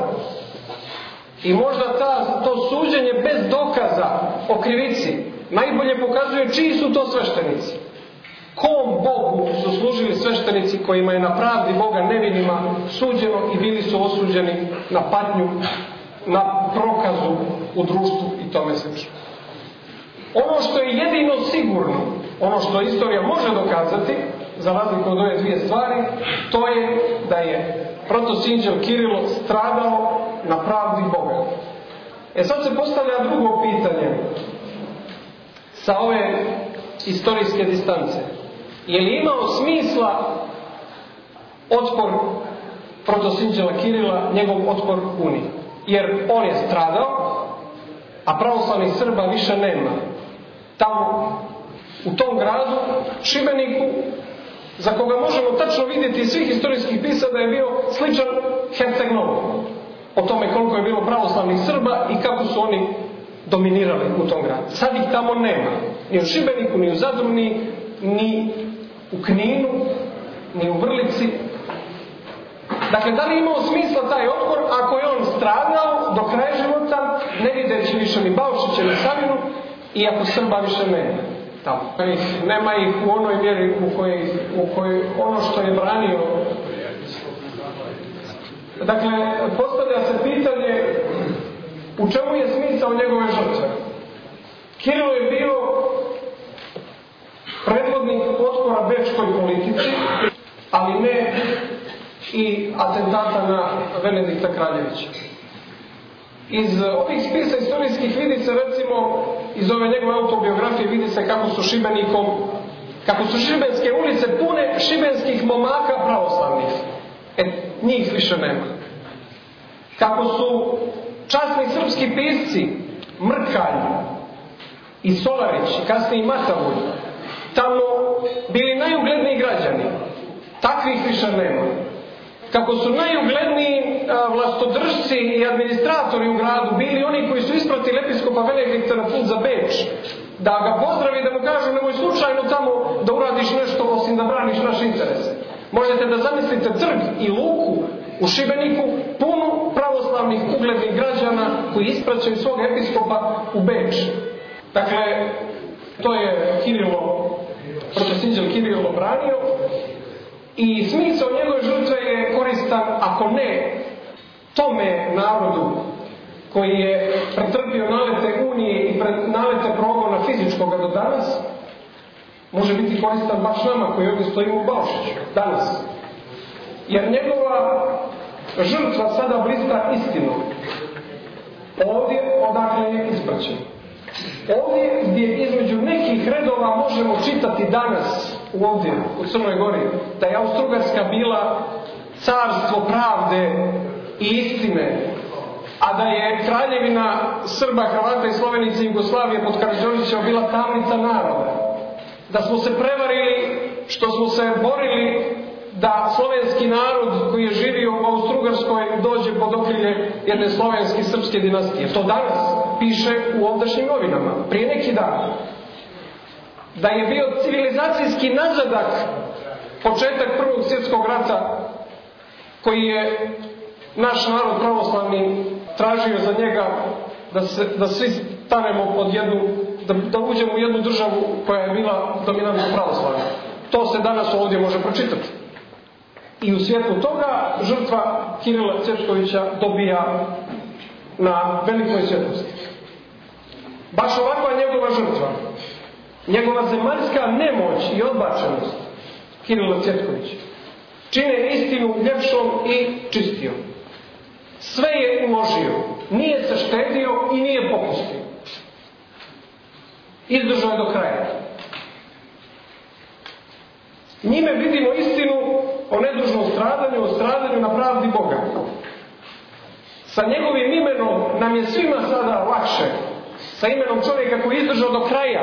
I možda ta, to suđenje bez dokaza o krivici najbolje pokazuje čiji su to sveštenici. Kom Bogu su služili sveštenici kojima je na pravdi Boga nevinima suđeno i bili su osuđeni na patnju na prokazu u društvu i tome slično. Ono što je jedino sigurno, ono što istorija može dokazati, za razliku od ove dvije stvari, to je da je protosinđel Kirilo stradao na pravdi Boga. E sad se postavlja drugo pitanje sa ove istorijske distance. Je li imao smisla otpor protosinđela Kirila, njegov otpor Uniji? Jer on je stradao, a pravoslavnih Srba više nema. Tamo, u tom gradu, Šibeniku, za koga možemo tačno vidjeti iz svih istorijskih pisa da je bio sličan Herceg Novom. O tome koliko je bilo pravoslavnih Srba i kako su oni dominirali u tom gradu. Sad ih tamo nema. Ni u Šibeniku, ni u Zadru, ni, ni u Kninu, ni u Vrlici. Dakle, da li je imao smisla taj otpor ako je on stradao do kraja života, ne videći više ni Baušića ni Savinu, i ako Srba više nema tamo. Nema ih u onoj mjeri u kojoj, u kojoj ono što je branio. Dakle, postavlja se pitanje u čemu je smisao njegove žrtve. Kirilo je bio predvodnik otpora bečkoj politici, ali ne i atentata na Benedikta Kraljevića. Iz ovih spisa istorijskih vidi se, recimo, iz ove njegove autobiografije vidi se kako su Šibenikom, kako su šibenske ulice pune šibenskih momaka pravoslavnih. E, njih više nema. Kako su časni srpski pisci Mrkalj i Solarić, i kasnije i Matavulj, tamo bili najugledniji građani. Takvih više nema. Kako su najugledniji vlastodržci i administratori u gradu bili oni koji su ispratili episkopa Benedikta na put za Beč, da ga pozdravi, da mu kažu nemoj slučajno tamo da uradiš nešto osim da braniš naše interese. Možete da zamislite trg i luku u Šibeniku punu pravoslavnih uglednih građana koji ispraćaju svog episkopa u Beč. Dakle, to je Kirilo, protosinđel Kirilo branio. I smisao njegove žrtve je koristan, ako ne tome narodu koji je pretrpio nalete Unije i nalete progona fizičkoga do danas, može biti koristan baš nama koji ovdje stojimo u Baušiću danas. Jer njegova žrtva sada blista istinu. Ovdje odakle je ispraćen. Ovdje gdje između nekih redova možemo čitati danas ovdje u Crnoj Gori da je Austrougarska bila carstvo pravde i istine, a da je kraljevina Srba, Hrvata i Slovenice i Jugoslavije pod Karađorđevićem bila tamnica naroda. Da smo se prevarili što smo se borili da slovenski narod koji je živio u Austrougarskoj dođe pod okrilje jedne slovenske srpske dinastije. To danas piše u ovdašnjim novinama, prije neki dan. Da je bio civilizacijski nazadak početak Prvog svjetskog rata koji je naš narod pravoslavni tražio za njega da, se, da svi stanemo pod jednu, da, da uđemo u jednu državu koja je bila dominantno pravoslavna. To se danas ovdje može pročitati. I u svjetlu toga žrtva Kirila Cvjetkovića dobija na velikoj svjetlosti. Baš ovakva njegova žrtva, njegova zemaljska nemoć i odbačenost Kirila Cvjetkovića čine istinu ljepšom i čistijom. Sve je uložio, nije se štedio i nije popustio. Izdržao je do kraja. Njime vidimo istinu o nedužnom stradanju, o stradanju na pravdi Boga. Sa njegovim imenom nam je svima sada lakše. Sa imenom čovjeka koji je izdržao do kraja.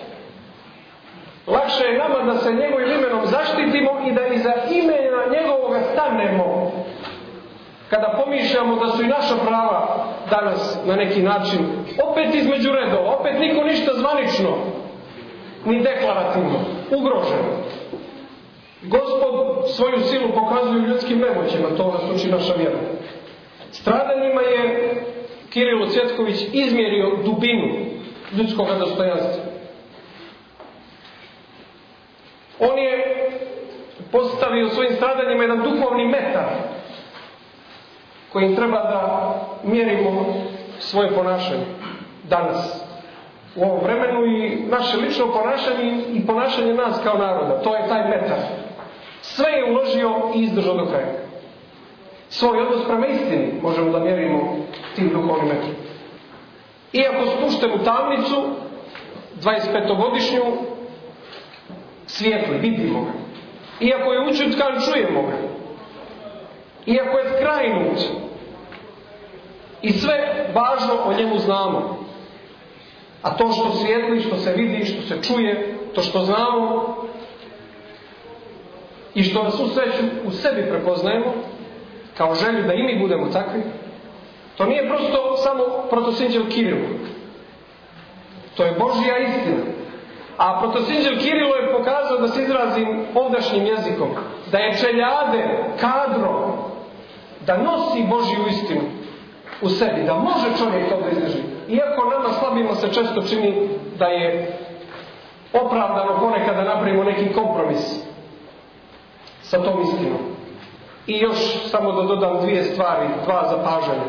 Lakše je nama da se njegovim imenom zaštitimo i da iza imena njegovoga stanemo. Kada pomišljamo da su i naša prava danas na neki način opet između redova, opet niko ništa zvanično ni deklarativno ugroženo. Gospod svoju silu pokazuje ljudskim nemoćima, to nas uči naša vjera. Stradanjima je Kirilo Cvjetković izmjerio dubinu ljudskog dostojanstva. On je postavio svojim stradanjima jedan duhovni metar kojim treba da mjerimo svoje ponašanje danas, u ovom vremenu, i naše lično ponašanje i ponašanje nas kao naroda. To je taj metar. Sve je uložio i izdržao do kraja. Svoj odnos prema istini možemo da mjerimo tim duhovnim metrom. Iako spušten u tamnicu, dvadesetpetogodišnju, svijetli, vidimo ga. Iako je učutkan, čujemo ga. Iako je skrajnut, i sve važno o njemu znamo. A to što svijetli, što se vidi, što se čuje, to što znamo i što nas u sreću u sebi prepoznajemo, kao želju da i mi budemo takvi, to nije prosto samo protosinđel Kirilo. To je Božja istina. A protosinđel Kirilo je pokazao, da se izrazim ovdašnjim jezikom, da je čeljade, kadro, da nosi Božju istinu u sebi, da može čovjek to da izdrži. Iako nama slabima se često čini da je opravdano ponekad da napravimo neki kompromis sa tom istinom. I još samo da dodam dvije stvari, dva zapažanja.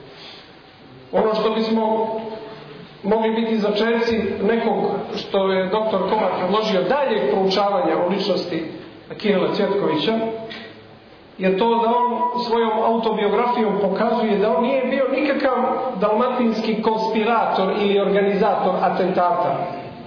Ono što bismo mogli biti začeci nekog što je doktor Komar predložio daljeg proučavanja o ličnosti Kirila Cvjetkovića, je to da on svojom autobiografijom pokazuje da on nije bio nikakav dalmatinski konspirator ili organizator atentata,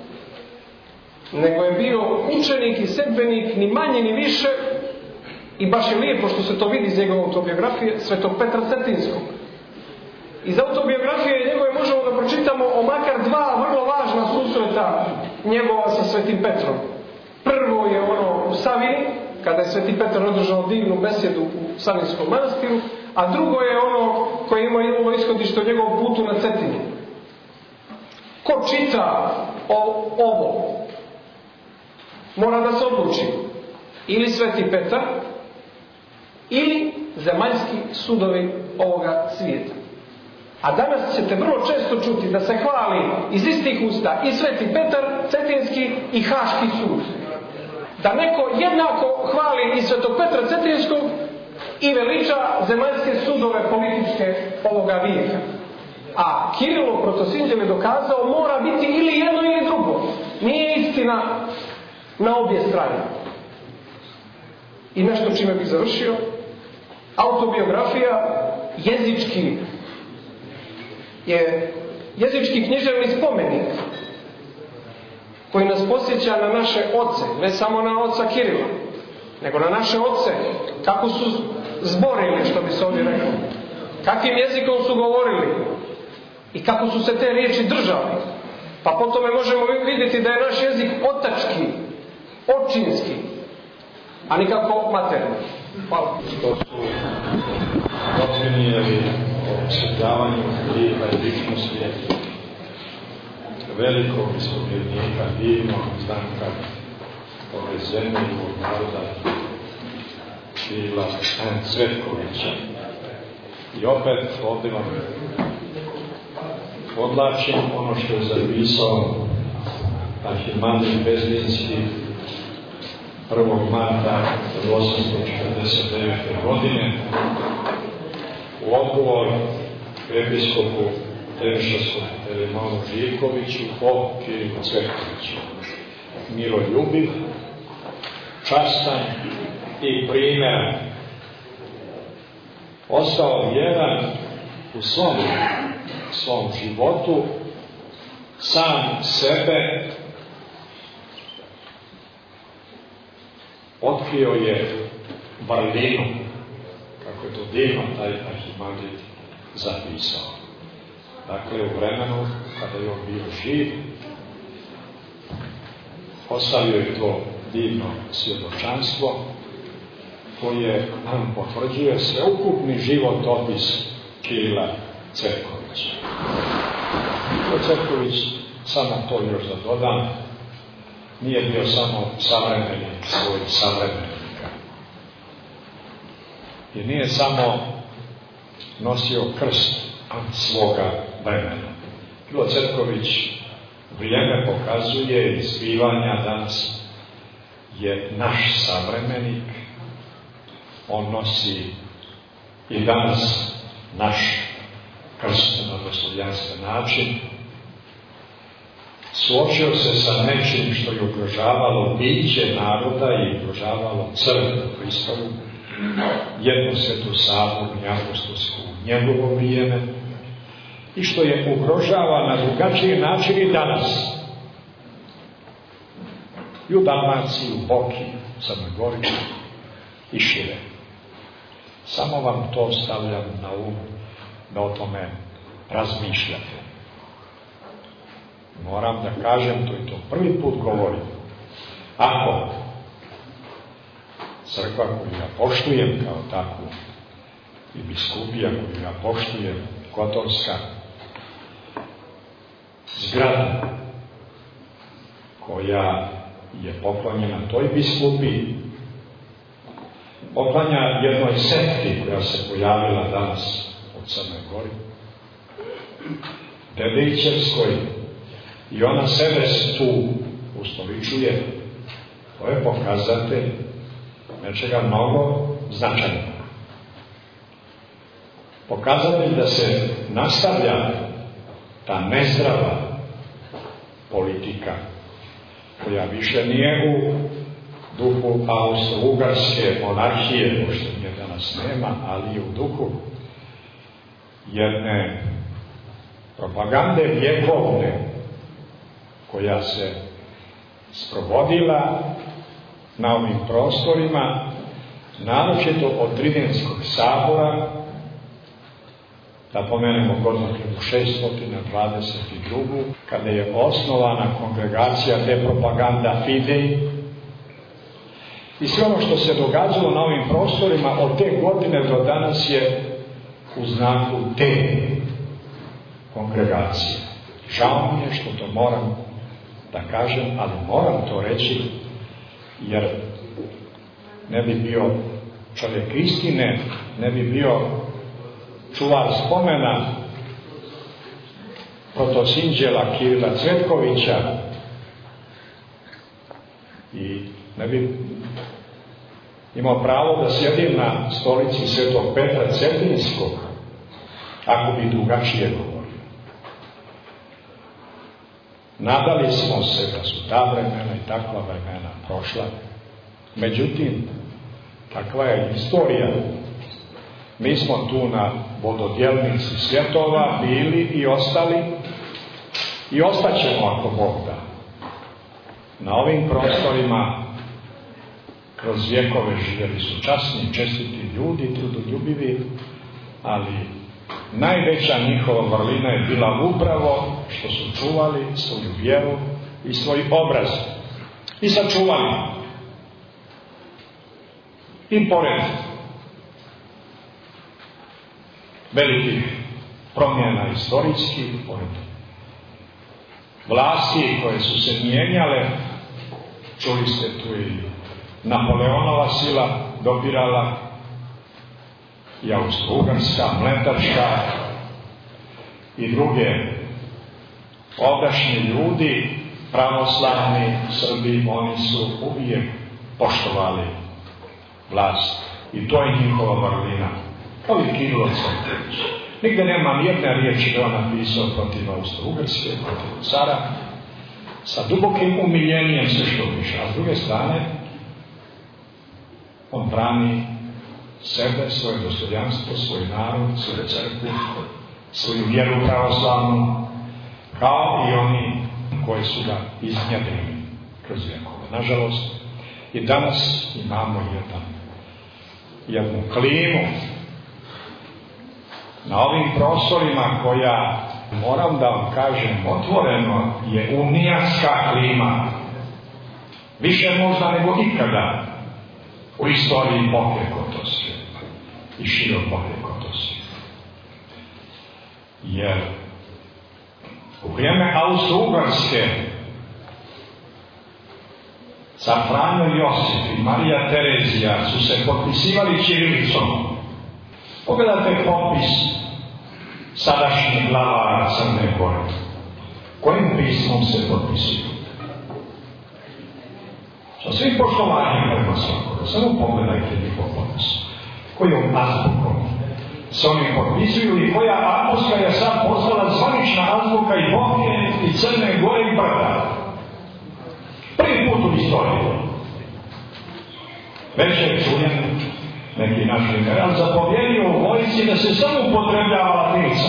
nego je bio učenik i sedbenik, ni manje ni više, i baš je lijepo što se to vidi iz njegove autobiografije, Svetog Petra Cetinskog. Iz autobiografije njegove možemo da pročitamo o makar dva vrlo važna susreta njegova sa Svetim Petrom. Prvo je ono u Savini, kada je Sveti Petar održao divnu besjedu u Savinskom manastiru, a drugo je ono koje ima jedno ishodište o njegovom putu na Cetini. Ko čita o ovo, mora da se odluči: ili Sveti Petar, ili zemaljski sudovi ovoga svijeta. A danas ćete vrlo često čuti da se hvali iz istih usta i Sveti Petar, Cetinski i Haški sud. Da neko jednako hvali i Svetog Petra Cetinskog i veliča zemaljske sudove političke ovoga vijeka. A Kirilo Protosinđel je dokazao, mora biti ili jedno ili drugo. Nije istina na obje strane. I nešto čime bih završio: autobiografija jezički je jezički književni spomenik koji nas podsjeća na naše oce, ne samo na oca Kirila, nego na naše oce, kako su zborili, što bi se ovdje reklo, kakvim jezikom su govorili i kako su se te riječi držali. Pa po tome možemo vidjeti da je naš jezik otački, očinski, a nikako materni. Hvala. To su docvinijevi o osvjetljavanju lijepa i ličnosti velikog ispovjednika, divnog znaka ove zemlje i ovog naroda, Kirila Cvjetkovića. I opet ovdje vam podlačim ono što je zapisao arhimandrit Bezlinski prvog marta osamsto četrdeset devete. godine u odgovor episkopu Tremštovskom Telemanu Živkoviću o Kirilu Cvjetkoviću. Miroljubiv, častan i primjeran, ostao vjeran u svom, svom životu, sam sebe otkrio je vrlinu, kako je to divno taj arhimandrit zapisao. Dakle, u vremenu kada je on bio živ, ostavio je to divno svjedočanstvo koje nam potvrđuje sveukupni životopis Kirila Cvjetkovića. Kirilo Cvjetković, samo to još da dodam, nije bio samo savremenik svojih savremenika. I nije samo nosio krst svoga vremena. Kirilo Cvjetković vrijeme pokazuje i zbivanja danas je naš savremenik. On nosi i danas naš krst na dostojanstven način, suočio se sa nečim što je ugrožavalo biće naroda i ugrožavalo crkvu Hristovu, jednu svetu sabornu i apostolsku u njegovo vrijeme, i što je ugrožava na drugačiji način i danas. I u Dalmaciji, u Boki, u Crnoj Gori i šire. Samo vam to stavljam na um, da o tome razmišljate. Moram da kažem, to i to prvi put govorim. Ako crkva koju ja poštujem kao takvu i biskupija koju ja poštujem, Kotorska, zgrada koja je poklonjena toj biskupiji, poklanja jednoj sekti koja se pojavila danas u Crnoj Gori, Dedićevskoj, i ona sebe tu ustoličuje, to je pokazatelj nečega mnogo značajnog. Pokazatelj da se nastavlja ta nezdrava politika koja više nije u duhu Austro-Ugarske monarhije, pošto nje danas nema, ali i u duhu jedne propagande vjekovne koja se sprovodila na ovim prostorima, naročito od Tridentskog sabora, da pomenemo godinu hiljadu šeststo dvadeset drugu. kada je osnovana kongregacija De Propaganda Fidei, i sve ono što se događalo na ovim prostorima od te godine do danas je u znaku te kongregacije. Žao mi je što to moram da kažem, ali moram to reći, jer ne bi bio čovjek istine, ne bi bio čuvar spomena protosinđela Kirila Cvetkovića i ne bi imao pravo da sjedim na stolici Svetog Petra Cetinskog ako bi drugačije govorio. Nadali smo se da su ta vremena i takva vremena prošla. Međutim, takva je istorija. Mi smo tu na vododjelnici svjetova bili i ostali i ostaćemo ako Bog da. Na ovim prostorima kroz vjekove živjeli su časni, čestiti ljudi, trudoljubivi, ali najveća njihova vrlina je bila upravo što su čuvali svoju vjeru i svoj obraz i sačuvali. I pored velikih promjena istorijskih, pored vlasti koje su se mijenjale, čuli ste tu i Napoleonova sila dopirala, i Austro-Ugarska, Mletačka i druge ovdašnji ljudi, pravoslavni Srbi, oni su uvijek poštovali vlast i to je njihova vrlina. Kao i Kirilo Cvetković. Nigde nema nijedne riječi da on napisao protiv Austro-Ugarske, protiv cara, sa dubokim umiljenjem se što piše, a s druge strane on brani sebe, svoje dostojanstvo, svoj narod, svoju crkvu, svoju vjeru pravoslavnu, kao i oni koji su ga iznjedrili kroz vjekove. Nažalost, i danas imamo jedan, jednu klimu na ovim prostorima koja, moram da vam kažem otvoreno, je unijatska klima. Više možda nego ikada u istoriji Boke Kotorske i širo Boke Kotorske. Jer u vrijeme Austro-Ugarske car Franjo Josip i Marija Terezija su se potpisivali ćirilicom. Pogledajte popis sadašnjih glavara Crne Gore. Kojim pismom se potpisuju? Sa svim poštovanjem prema svakoga. Samo pogledajte njihov popis. Kojom azbukom se oni potpisuju i koja Apostolska je sad postala zvanična azbuka i Bohnje i Crne Gore i Brda. Prvi put u istoriji. Već je čujem neki naš general zapovjedio u vojsci da se samo upotrebljava latinica.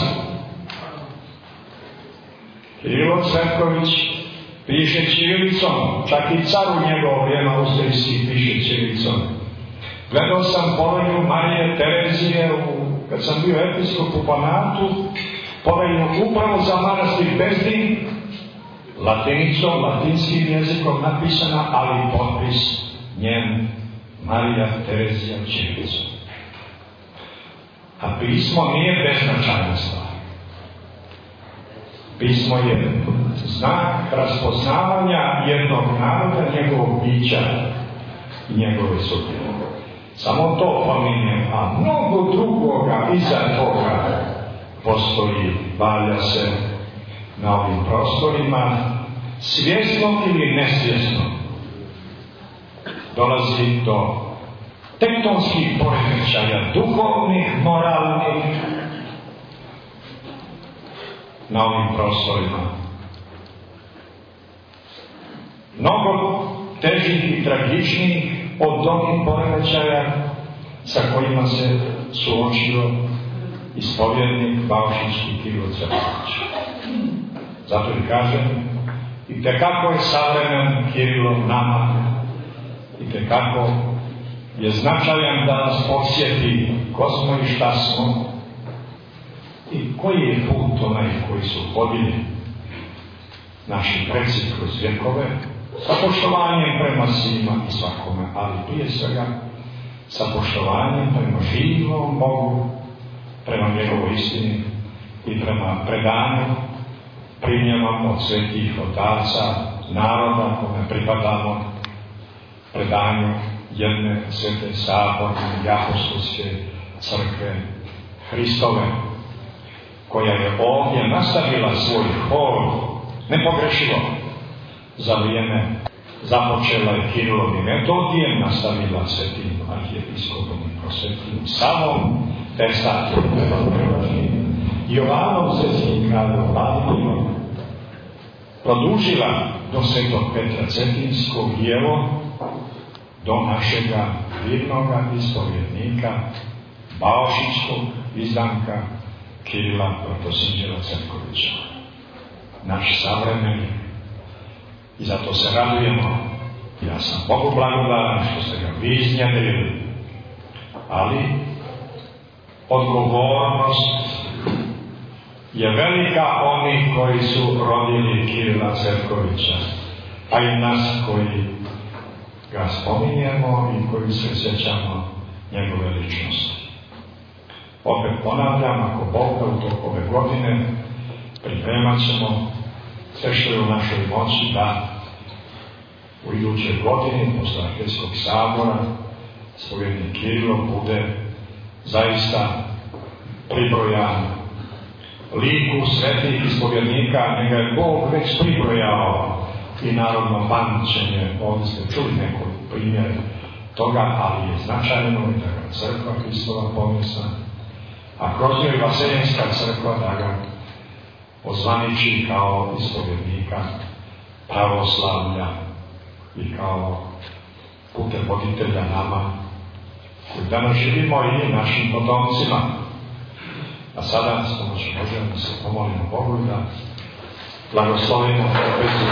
Kirilo Cvetković piše ćirilicom, čak i car u njegovo vrijeme austrijski piše ćirilicom. Gledao sam povelju Marije Terezije u, kad sam bio episkop u Banatu, povelju upravo za manastir Bezdin, latinicom, latinskim jezikom napisana, ali potpis njen Marija Terezija ćirilicom. A pismo nije beznačajna stvar. Pismo je znak raspoznavanja jednog naroda, njegovog bića i njegove sudbine. Samo to pominjem, a mnogo drugoga iza toga postoji, valja se na ovim prostorima, svjesno ili nesvjesno. Dolazi do tektonskih poremećaja, duhovnih, moralnih, na ovim prostorima. Mnogo težih i tragičnijih od onih poremećaja sa kojima se suočio ispovjednik Baušički Kirilo Cvetković. Zato i kažem, i tekako je savremen Kirilo nama, i tekako je značajan da nas podsjeti ko smo i šta smo i koji je put onaj koji su hodili naši preci kroz vjekove, sa poštovanjem prema svima i svakome, ali prije svega sa poštovanjem prema živom Bogu, prema njegovoj istini i prema predanju primljenom od svetih otaca naroda kome pripadamo, predanju jedne svete saborne i apostolske crkve Hristove, koja je ovdje nastavila svoj hod nepogrešivo za vrijeme započela je Kirilom i Metodijem, nastavila svetim arhijepiskopom i prosvetljivim Savom, te sad Jovanom svetskim kraljem Vladimirom, produžila do svetog Petra Cetinskog i evo do našega divnoga ispovjednika Baušičkog izdanka Kirila Protosrđela Cvetkovića, naš savremenik. I zato se radujemo. Ja sam Bogu blagodaran što ste ga vi iznjedrili, ali odgovornost je velika onih koji su rodili Kirila Cvetkovića, a i nas koji ga spominjemo i koji se sjećamo njegove ličnosti. Opet ponavljam, ako Bog da u toku ove godine pripremat ćemo sve što je u našoj moći da u idućoj godini posle Arhijeskog sabora spovednik Kirilo bude zaista pribrojan liku svetih ispovjednika. Njega je Bog već pribrojao i narodno pamćenje. Ovdje ste čuli neko primjer toga, ali je značajno i da ga crkva Hristova pomisa, a kroz njoj Vaseljenska crkva da ga ozvaniči kao ispovjednika pravoslavlja i kao putevoditelja nama koji danas živimo i našim potomcima. A sada s pomoću Božja da se pomolimo Bogu i da blagoslovimo obezu.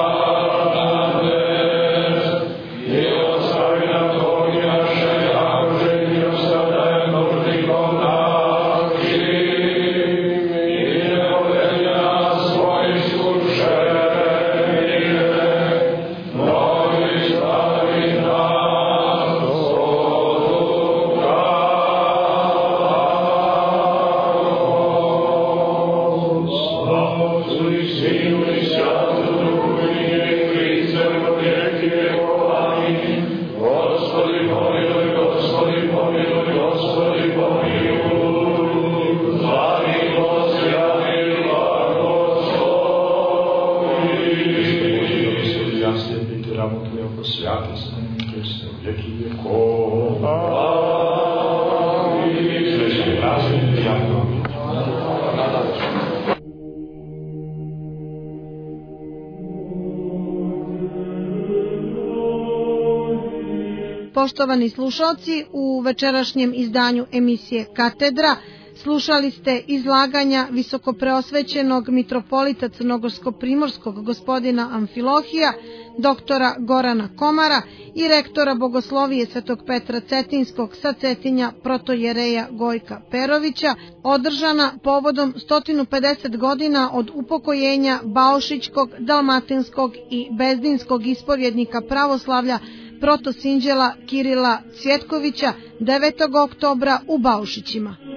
Dio, stavi na to i naše, ako Poštovani slušalci, u večerašnjem izdanju emisije Katedra slušali ste izlaganja visokopreosvećenog mitropolita Crnogorsko-primorskog gospodina Amfilohija, doktora Gorana Komara i rektora Bogoslovije Svetog Petra Cetinskog sa Cetinja protojereja Gojka Perovića, održana povodom sto pedeset godina od upokojenja Baušićkog, Dalmatinskog i Bezdinskog ispovjednika pravoslavlja protosinđela Kirila Cvjetkovića devetog oktobra u Baušićima.